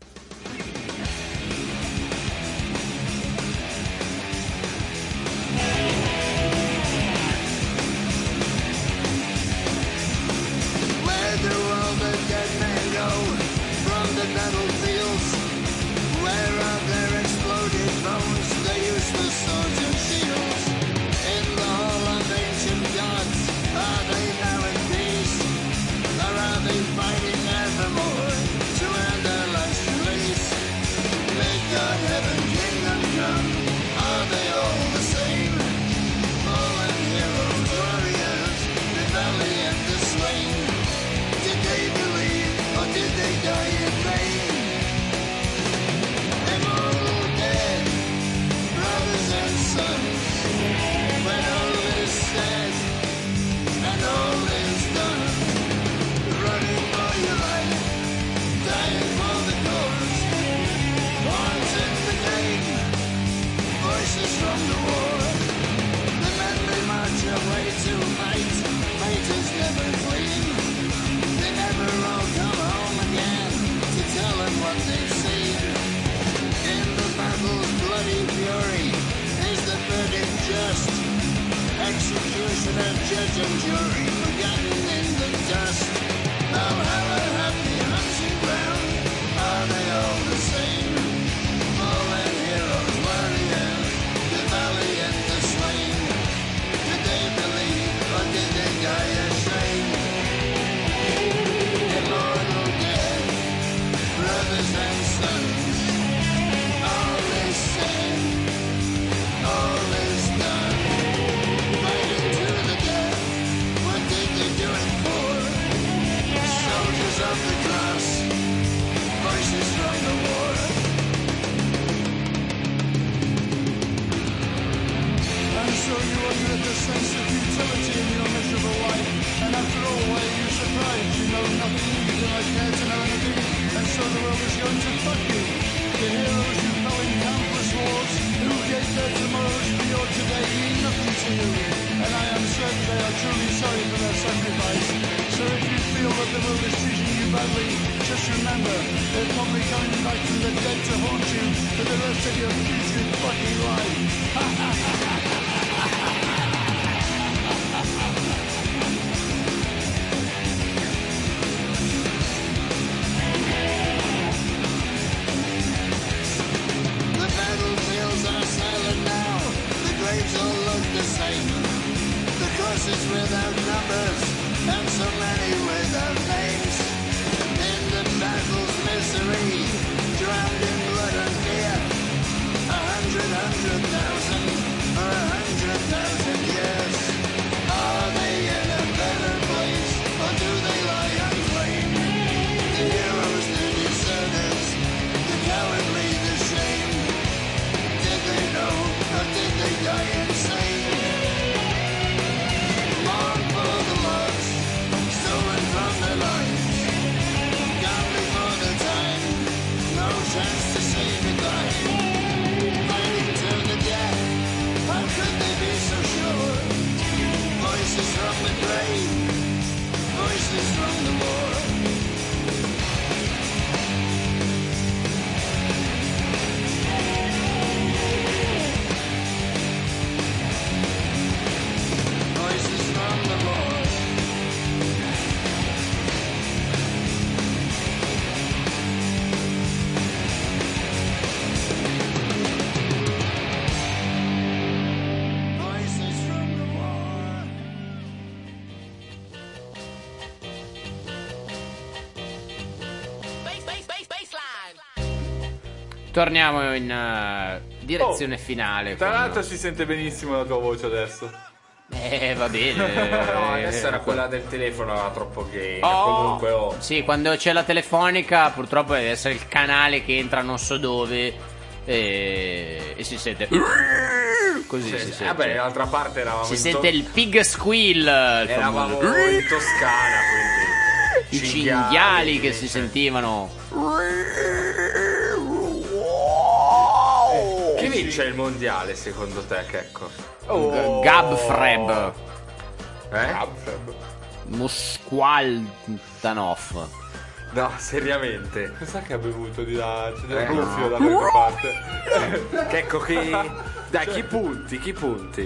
Executioner, judge and jury, forgotten in the dust. Now have a happy hunting ground. truly sorry for their sacrifice. So if you feel that the world is treating you badly, just remember, they're probably coming back from the dead to haunt you for the rest of your future fucking life. The battlefields are silent now, the graves all look the same. The crosses without numbers, and so many without names. In the battle's misery, drowned in blood and fear. 100,000, or 100,000 years. Are they in a better place, or do they lie unclean? The heroes, the deserters, the cowardly, the shame. Did they know, or did they die insane? Mourn for the lost, stolen from their lives. Gone before the time, no chance to say goodbye. Fighting to the death, how could they be so sure? Voices from the grave, voices from the war. Voices from the war. Voices from the war. Torniamo in direzione finale. Tra con- l'altro si sente benissimo la tua voce adesso. Va bene. No, adesso era quella del telefono, era troppo gay. Oh! Comunque, Sì, quando c'è la telefonica purtroppo deve essere il canale che entra non so dove e si sente così si sente. Vabbè, l'altra parte eravamo Si sente il pig squeal, il eravamo famoso. in Toscana, quindi I cinghiali che si sentivano. Chi vince il mondiale secondo te, Checco? Gab Freb Eh? Musqualtanov. No, seriamente. Chissà che ha bevuto di là, c'è del ruffio dall'altra parte. Checco, dai, chi punti?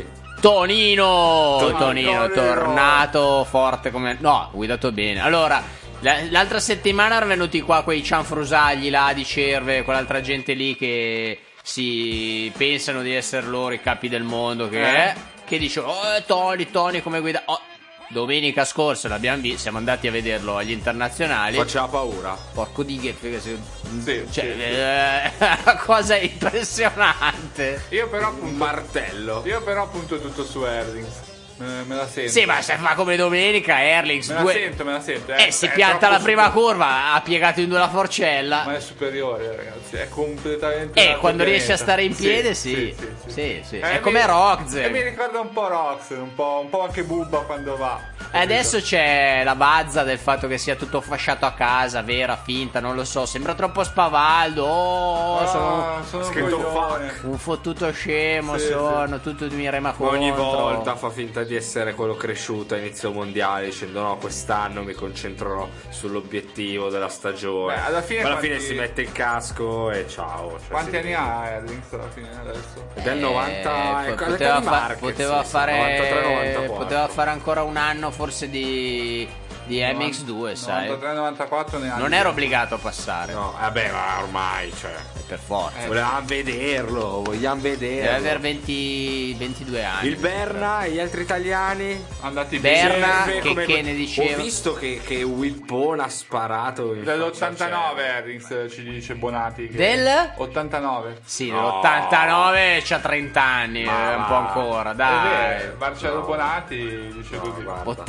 Tonino, tornato forte come... No, guidato bene. Allora, l'altra settimana erano venuti qua quei cianfrusagli là di Cerve, quell'altra gente lì che si pensano di essere loro i capi del mondo, che dicono, Tony come guida... Oh, domenica scorsa l'abbiamo visto, siamo andati a vederlo agli internazionali. Faceva paura. Porco di che, Sì. una cosa impressionante. Io però punto tutto su Erdings. Me la sento. Sì, ma se fa come domenica, Erlings Me la sento. si pianta la prima curva, ha piegato in due la forcella. Ma è superiore, ragazzi. È completamente. Quando riesce a stare in piede, sì. È come Rox. E mi ricorda un po' Rox, un po' anche Bubba quando va. E adesso c'è la bazza del fatto che sia tutto fasciato a casa, vera, finta, non lo so. Sembra troppo spavaldo. Sono scritto un fottuto scemo, tutto mi rema contro. Ogni volta fa finta di essere quello cresciuto a inizio mondiale, dicendo no, quest'anno mi concentrerò sull'obiettivo della stagione. Alla fine si mette il casco e ciao. Quanti anni ha Erlings alla fine adesso? Del 90 poteva fare ancora un anno forse di MX2, sai. 93-94 neanche. Non ero obbligato a passare. No, vabbè, ma ormai, cioè, per forza. Vogliamo vederlo. Deve avere 22 anni. Il Berna, gli altri italiani andati Berna, bene. che ne diceva? Ho visto che Whippone ha sparato dell'89 Erlings, ci dice Bonati. Del 89. Sì, dell'89 c'ha 30 anni, un po' ancora, dai. Marcello Bonati dice così.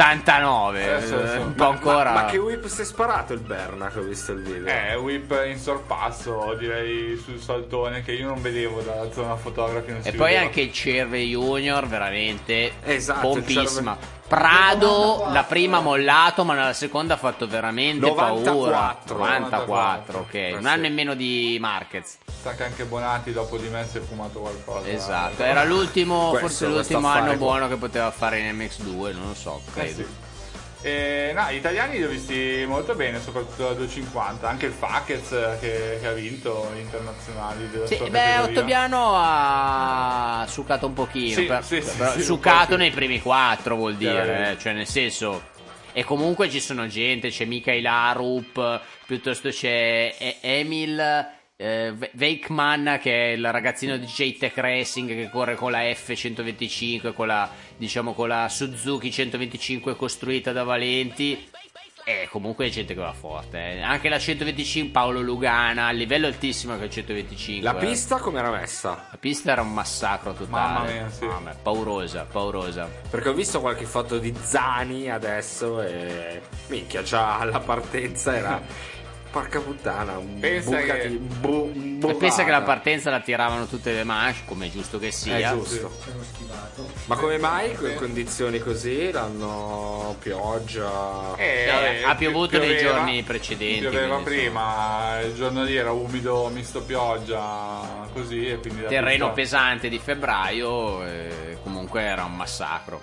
89. Un po' ancora. Ma che whip si è sparato il Berna, che ho visto il video? Whip in sorpasso, direi sul saltone, che io non vedevo dalla zona fotografi. E poi anche il Cerve Junior, veramente pompissima. Prado la prima mollato, ma nella seconda ha fatto veramente 94, paura. 94, ok. Un anno in meno di Marquez. Sa che anche Bonatti dopo di me si è fumato qualcosa. Esatto, era l'ultimo, Questo, forse l'ultimo questo affare anno qua. buono che poteva fare in MX2, non lo so, credo. Sì. No, gli italiani li ho visti molto bene, soprattutto la 250, anche il Faquez che ha vinto gli internazionali della Sì, sua beh, categoria. Ottobiano ha succato un pochino, Sì, però sì, succato un po' nei primi 4 vuol dire, Chiaramente. cioè nel senso, e comunque ci sono gente, c'è Mikhail Arup, piuttosto c'è Emil Veikman, che è il ragazzino di J-Tech Racing che corre con la F125, con la Suzuki 125 costruita da Valenti. Comunque è gente che va forte. Anche la 125 Paolo Lugana, a livello altissimo che il 125. La pista come era messa? La pista era un massacro totale. Mamma mia, sì. Paurosa. Perché ho visto qualche foto di Zani adesso e minchia, già alla partenza era porca puttana, un Pensa che- E pensa che la partenza la tiravano tutte le manche, come è giusto che sia. È giusto. Ma come mai con condizioni così? L'hanno pioggia? vabbè, ha piovuto nei pioveva- giorni precedenti. Pioveva quindi, prima, il giorno lì era umido, misto pioggia, così, e quindi la terreno pista- pesante di febbraio, comunque era un massacro.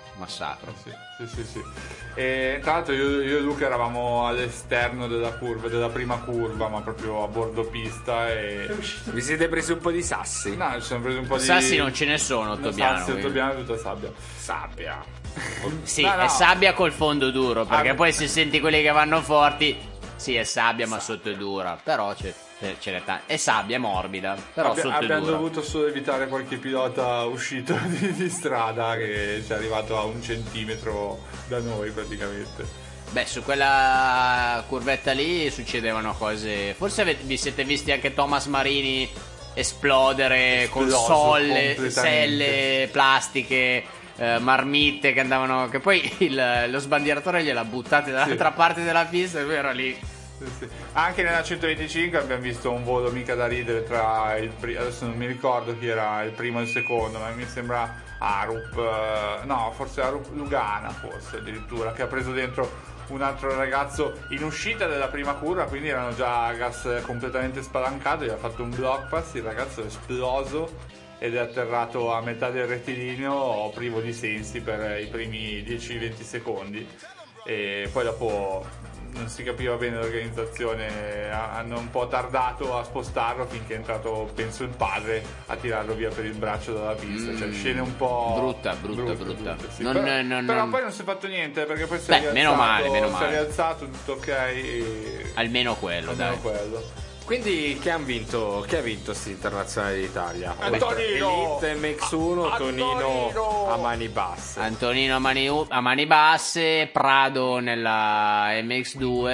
Sì. E tra l'altro io e Luca eravamo all'esterno della prima curva, ma proprio a bordo pista, e Vi siete presi un po' di sassi? no, ci siamo presi un po' di Sassi non ce ne sono, Ottobiano. Sassi, Ottobiano è tutta sabbia. Sabbia. Sì, No. è sabbia col fondo duro, perché Ah, poi se senti quelli che vanno forti, sì, è sabbia ma sotto è dura, però ce n'è è sabbia, è morbida, però sotto è Abbiamo dura. dovuto solo evitare qualche pilota uscito di strada che ci è arrivato a 1 centimetro da noi praticamente. Beh, su quella curvetta lì succedevano cose. Forse vi siete visti anche Thomas Marini esplodere con Esploso completamente. selle plastiche, marmitte che andavano. Che poi lo sbandieratore gliela buttate dall'altra parte della pista e lui era lì. Sì. Anche nella 125 abbiamo visto un volo mica da ridere tra adesso non mi ricordo chi era il primo e il secondo, ma mi sembra Arup, no, forse Arup Lugana, forse addirittura, che ha preso dentro un altro ragazzo in uscita della prima curva, quindi erano già a gas completamente spalancato, gli ha fatto un block pass, il ragazzo è esploso ed è atterrato a metà del rettilineo privo di sensi per i primi 10-20 secondi, e poi dopo non si capiva bene l'organizzazione, hanno un po' tardato a spostarlo finché è entrato, penso, il padre a tirarlo via per il braccio dalla pista, cioè scene un po' Brutta. sì. Non- però, non- però non- poi non si è fatto niente, perché poi si Beh, è rialzato, meno male. si è rialzato, tutto ok, e Almeno quello, almeno dai. quello. Quindi chi ha vinto sti internazionali d'Italia? Antonino! Elite MX1, Tonino Antonino! a mani basse. Antonino a mani basse, Prado nella MX2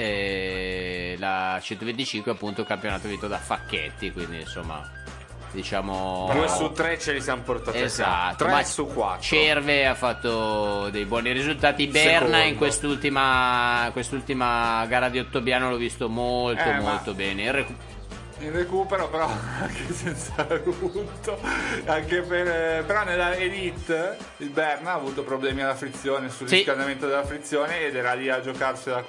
e la 125 appunto il campionato vinto da Facchetti, quindi insomma diciamo 2 su 3 ce li siamo portati a casa. esatto, 3 ma su 4. Cerve ha fatto dei buoni risultati. Berna in quest'ultima gara di Ottobiano l'ho visto molto bene. Il recupero però anche senza rutto, anche però nella Elite il Berna ha avuto problemi alla frizione, sul riscaldamento della frizione, ed era lì a giocarsela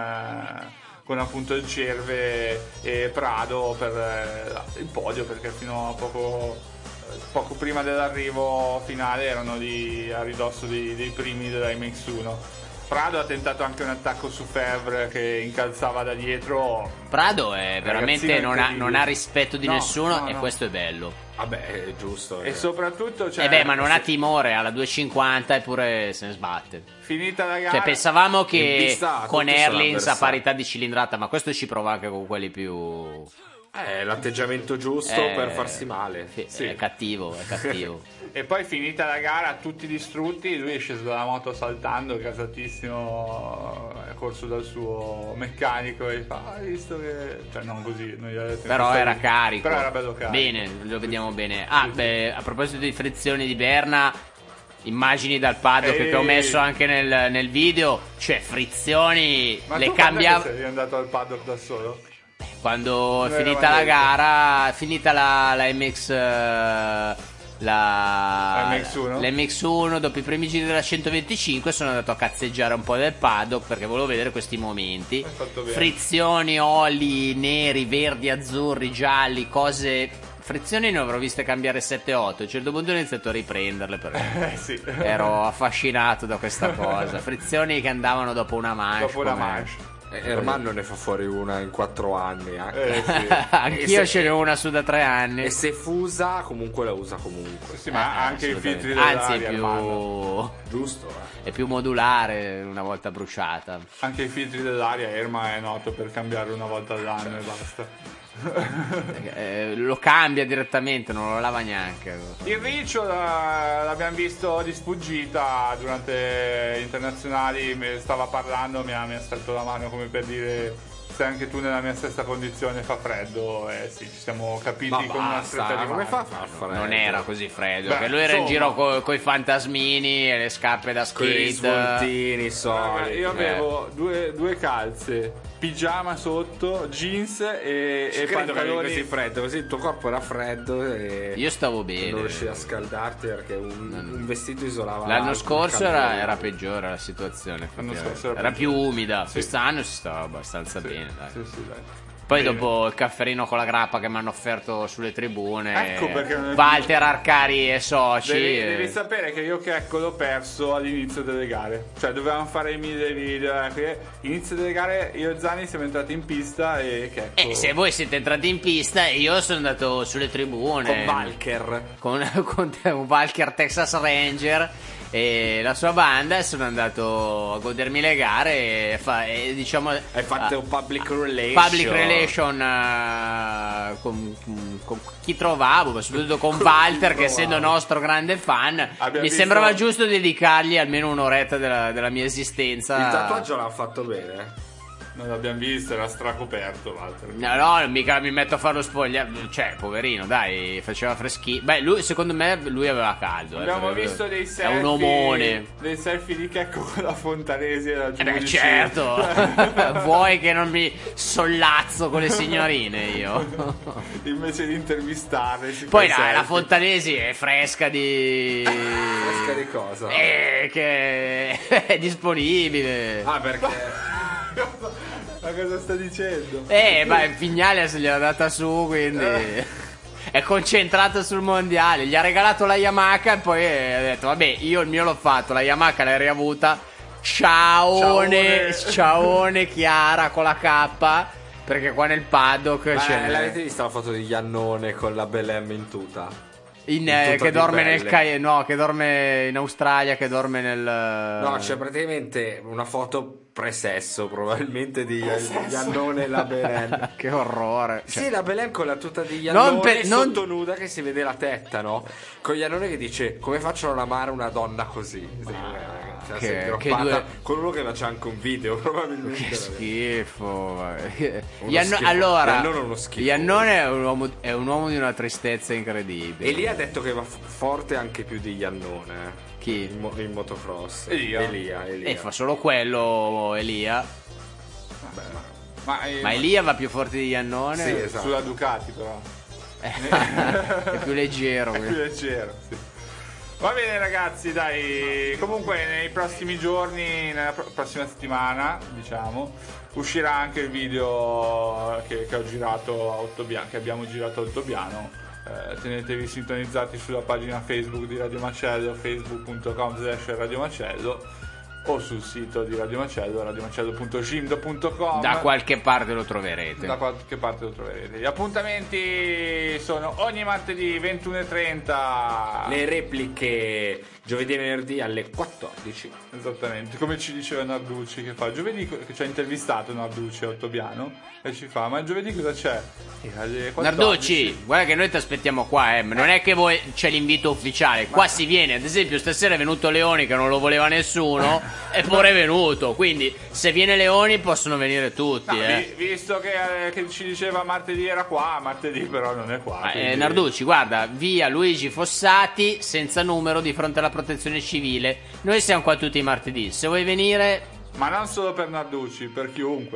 con appunto il Cerve e Prado per il podio, perché fino a poco prima dell'arrivo finale erano lì a ridosso dei primi della MX1. Prado ha tentato anche un attacco su Fevre che incalzava da dietro. Prado è veramente non ha rispetto di No, nessuno, no, e no. questo è bello. Vabbè, è giusto. E soprattutto ma non ha timore, alla 250 eppure se ne sbatte. finita la gara, Cioè pensavamo In che pista con tutti sono Erlins a avversari. parità di cilindrata, ma questo ci prova anche con quelli più l'atteggiamento giusto per farsi male. sì, è cattivo. e poi finita la gara tutti distrutti, lui è sceso dalla moto saltando, casatissimo, è corso dal suo meccanico e fa hai visto che, cioè non così, non gli ha detto Però era carico. però era bello carico. Bene, lo vediamo bene. A proposito di frizioni di Berna, immagini dal paddock che ho messo anche nel video, cioè frizioni, Ma le tu quando cambiava sei andato al paddock da solo? quando è Non finita eravamo la detto. gara, finita la MX l'MX1. Dopo i primi giri della 125 sono andato a cazzeggiare un po' del paddock perché volevo vedere questi momenti, frizioni, oli neri, verdi, azzurri, gialli, cose. Frizioni ne avrò viste cambiare 7-8. A un certo punto ho iniziato a riprenderle perché sì. ero affascinato da questa cosa. Frizioni che andavano dopo una manche. Ermanno ne fa fuori una in 4 anni. Sì. Anch'io ce ne ho una su da 3 anni. E se fusa, comunque la usa comunque. Sì, ma anche i filtri dell'aria. Anzi, è più giusto. È più modulare una volta bruciata. Anche i filtri dell'aria, Erma è noto per cambiare una volta all'anno e basta. Lo cambia direttamente, non lo lava neanche. Il Riccio l'abbiamo visto di sfuggita durante gli internazionali, stava parlando, mi ha stretto la mano come per dire: sei anche tu nella mia stessa condizione, fa freddo. Sì, ci siamo capiti con una stretta di come mano. fa freddo? Non era così freddo, perché lui era in giro coi fantasmini e le scarpe da skate, con gli svoltini soliti. Io avevo due calze, pigiama sotto, jeans e pantaloni. Così freddo, così il tuo corpo era freddo e io stavo bene, non riuscivi a scaldarti perché un vestito isolava. L'anno scorso era peggiore la situazione, era più umida. Sì. Quest'anno si stava abbastanza bene, dai. Sì, dai. Poi dopo il cafferino con la grappa che mi hanno offerto sulle tribune, ecco perché Walter Arcari e soci. Devi sapere che io Checco l'ho perso all'inizio delle gare. Cioè dovevamo fare i 1000 video. Inizio delle gare io e Zani siamo entrati in pista e Checco. Se voi siete entrati in pista, io sono andato sulle tribune con Walker. Con un Walker Texas Ranger e la sua banda, e sono andato a godermi le gare e diciamo hai fatto un public relation con chi trovavo, ma soprattutto con Walter che essendo nostro grande fan mi sembrava giusto dedicargli almeno un'oretta della mia esistenza. Il tatuaggio l'ha fatto bene. Non l'abbiamo visto, era stracoperto Walter. No, mica mi metto a farlo spogliare. Cioè, poverino, dai, faceva freschino. Beh, secondo me lui aveva caldo. Abbiamo visto dei selfie. È un omone. Dei selfie di Checco con la Fontanesi e la giudice. Certo. Vuoi che non mi sollazzo con le signorine io? Invece di intervistarle. Poi la Fontanesi è fresca di. Fresca di cosa? Che è disponibile. Perché. Ma cosa sta dicendo? Vignales gliel'ha data su, quindi è concentrato sul mondiale. Gli ha regalato la Yamaha e poi ha detto: vabbè, io il mio l'ho fatto, la Yamaha l'hai riavuta. Ciaone Chiara con la K. Perché qua nel paddock c'è. L'avete vista la foto di Iannone con la Belém in tuta? Che dorme che dorme in Australia, che dorme nel. No, c'è praticamente una foto pre-sesso probabilmente di Iannone e la Belém. Che orrore. Sì, la Belém con la tuta di Iannone sotto nuda che si vede la tetta, no? Con Iannone che dice: come faccio a non amare una donna così? Sì, con uno che faccia anche un video probabilmente. Che schifo. Allora Iannone è uno schifo. Iannone è un uomo di una tristezza incredibile. E lì ha detto che va forte anche più di Iannone. Chi? In motocross. Elia. Fa solo quello Elia. Vabbè, ma Elia va più forte di Iannone? Sì, esatto. Sulla Ducati però. È più leggero. È più leggero, sì. Va bene ragazzi, dai. Comunque nei prossimi giorni, nella prossima settimana, diciamo, uscirà anche il video che ho girato a Ottobiano, che abbiamo girato a Ottobiano. Tenetevi sintonizzati sulla pagina Facebook di Radio Macello, facebook.com/Radio Macello, o sul sito di Radio Macello, radiomacello.gimdo.com. Da qualche parte lo troverete. Gli appuntamenti sono ogni martedì 21:30. Le repliche giovedì e venerdì alle 14. Esattamente, come ci diceva Narducci che fa giovedì, che ci ha intervistato Narducci a Ottobiano e ci fa: ma giovedì cosa c'è? Alle 14. Narducci, guarda che noi ti aspettiamo qua, non è che voi c'è l'invito ufficiale, qua si viene. Ad esempio stasera è venuto Leoni che non lo voleva nessuno, eppure è venuto, quindi se viene Leoni possono venire tutti. Visto che ci diceva martedì era qua, martedì però non è qua. Narducci, guarda, via Luigi Fossati senza numero di fronte alla protezione civile. Noi siamo qua tutti i martedì, se vuoi venire. Ma non solo per Narducci, per chiunque.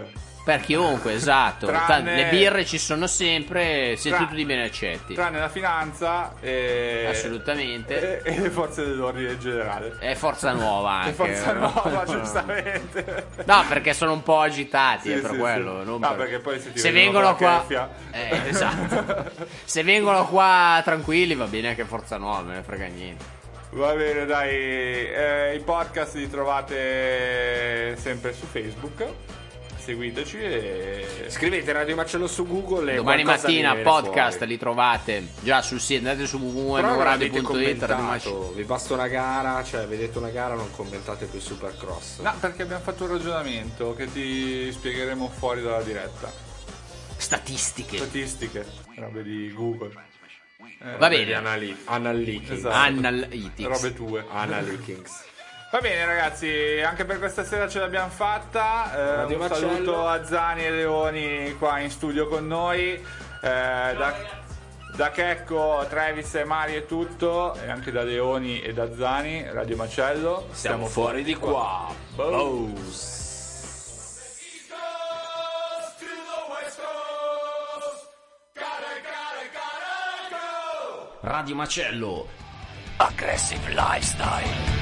Per chiunque, esatto. Le birre ci sono sempre, siete tutti ben accetti. Tranne la finanza assolutamente. E le forze dell'ordine in generale. E Forza Nuova anche. Forza Nuova, giustamente. No, perché sono un po' agitati, Sì, per sì, quello. sì. Non No, per... perché poi se vengono qua... esatto. Se vengono qua tranquilli va bene anche Forza Nuova, me ne frega niente. Va bene, dai. I podcast li trovate sempre su Facebook. Seguiteci e scrivete Radio Macello su Google. Domani mattina podcast fuori. Li trovate già sul sito, andate su www.radio.it. Vi basta una gara, cioè vedete una gara, non commentate più Supercross. No, perché abbiamo fatto un ragionamento che ti spiegheremo fuori dalla diretta. Statistiche, robe di Google. Va bene. Analytics. Esatto. Analytics. Robe tue. Analytics. Va bene ragazzi, anche per questa sera ce l'abbiamo fatta. Un saluto a Zani e Leoni qua in studio con noi. Da Checco, Travis e Mari è tutto, e anche da Leoni e da Zani, Radio Macello. Siamo fuori di qua. Radio Macello. Aggressive Lifestyle.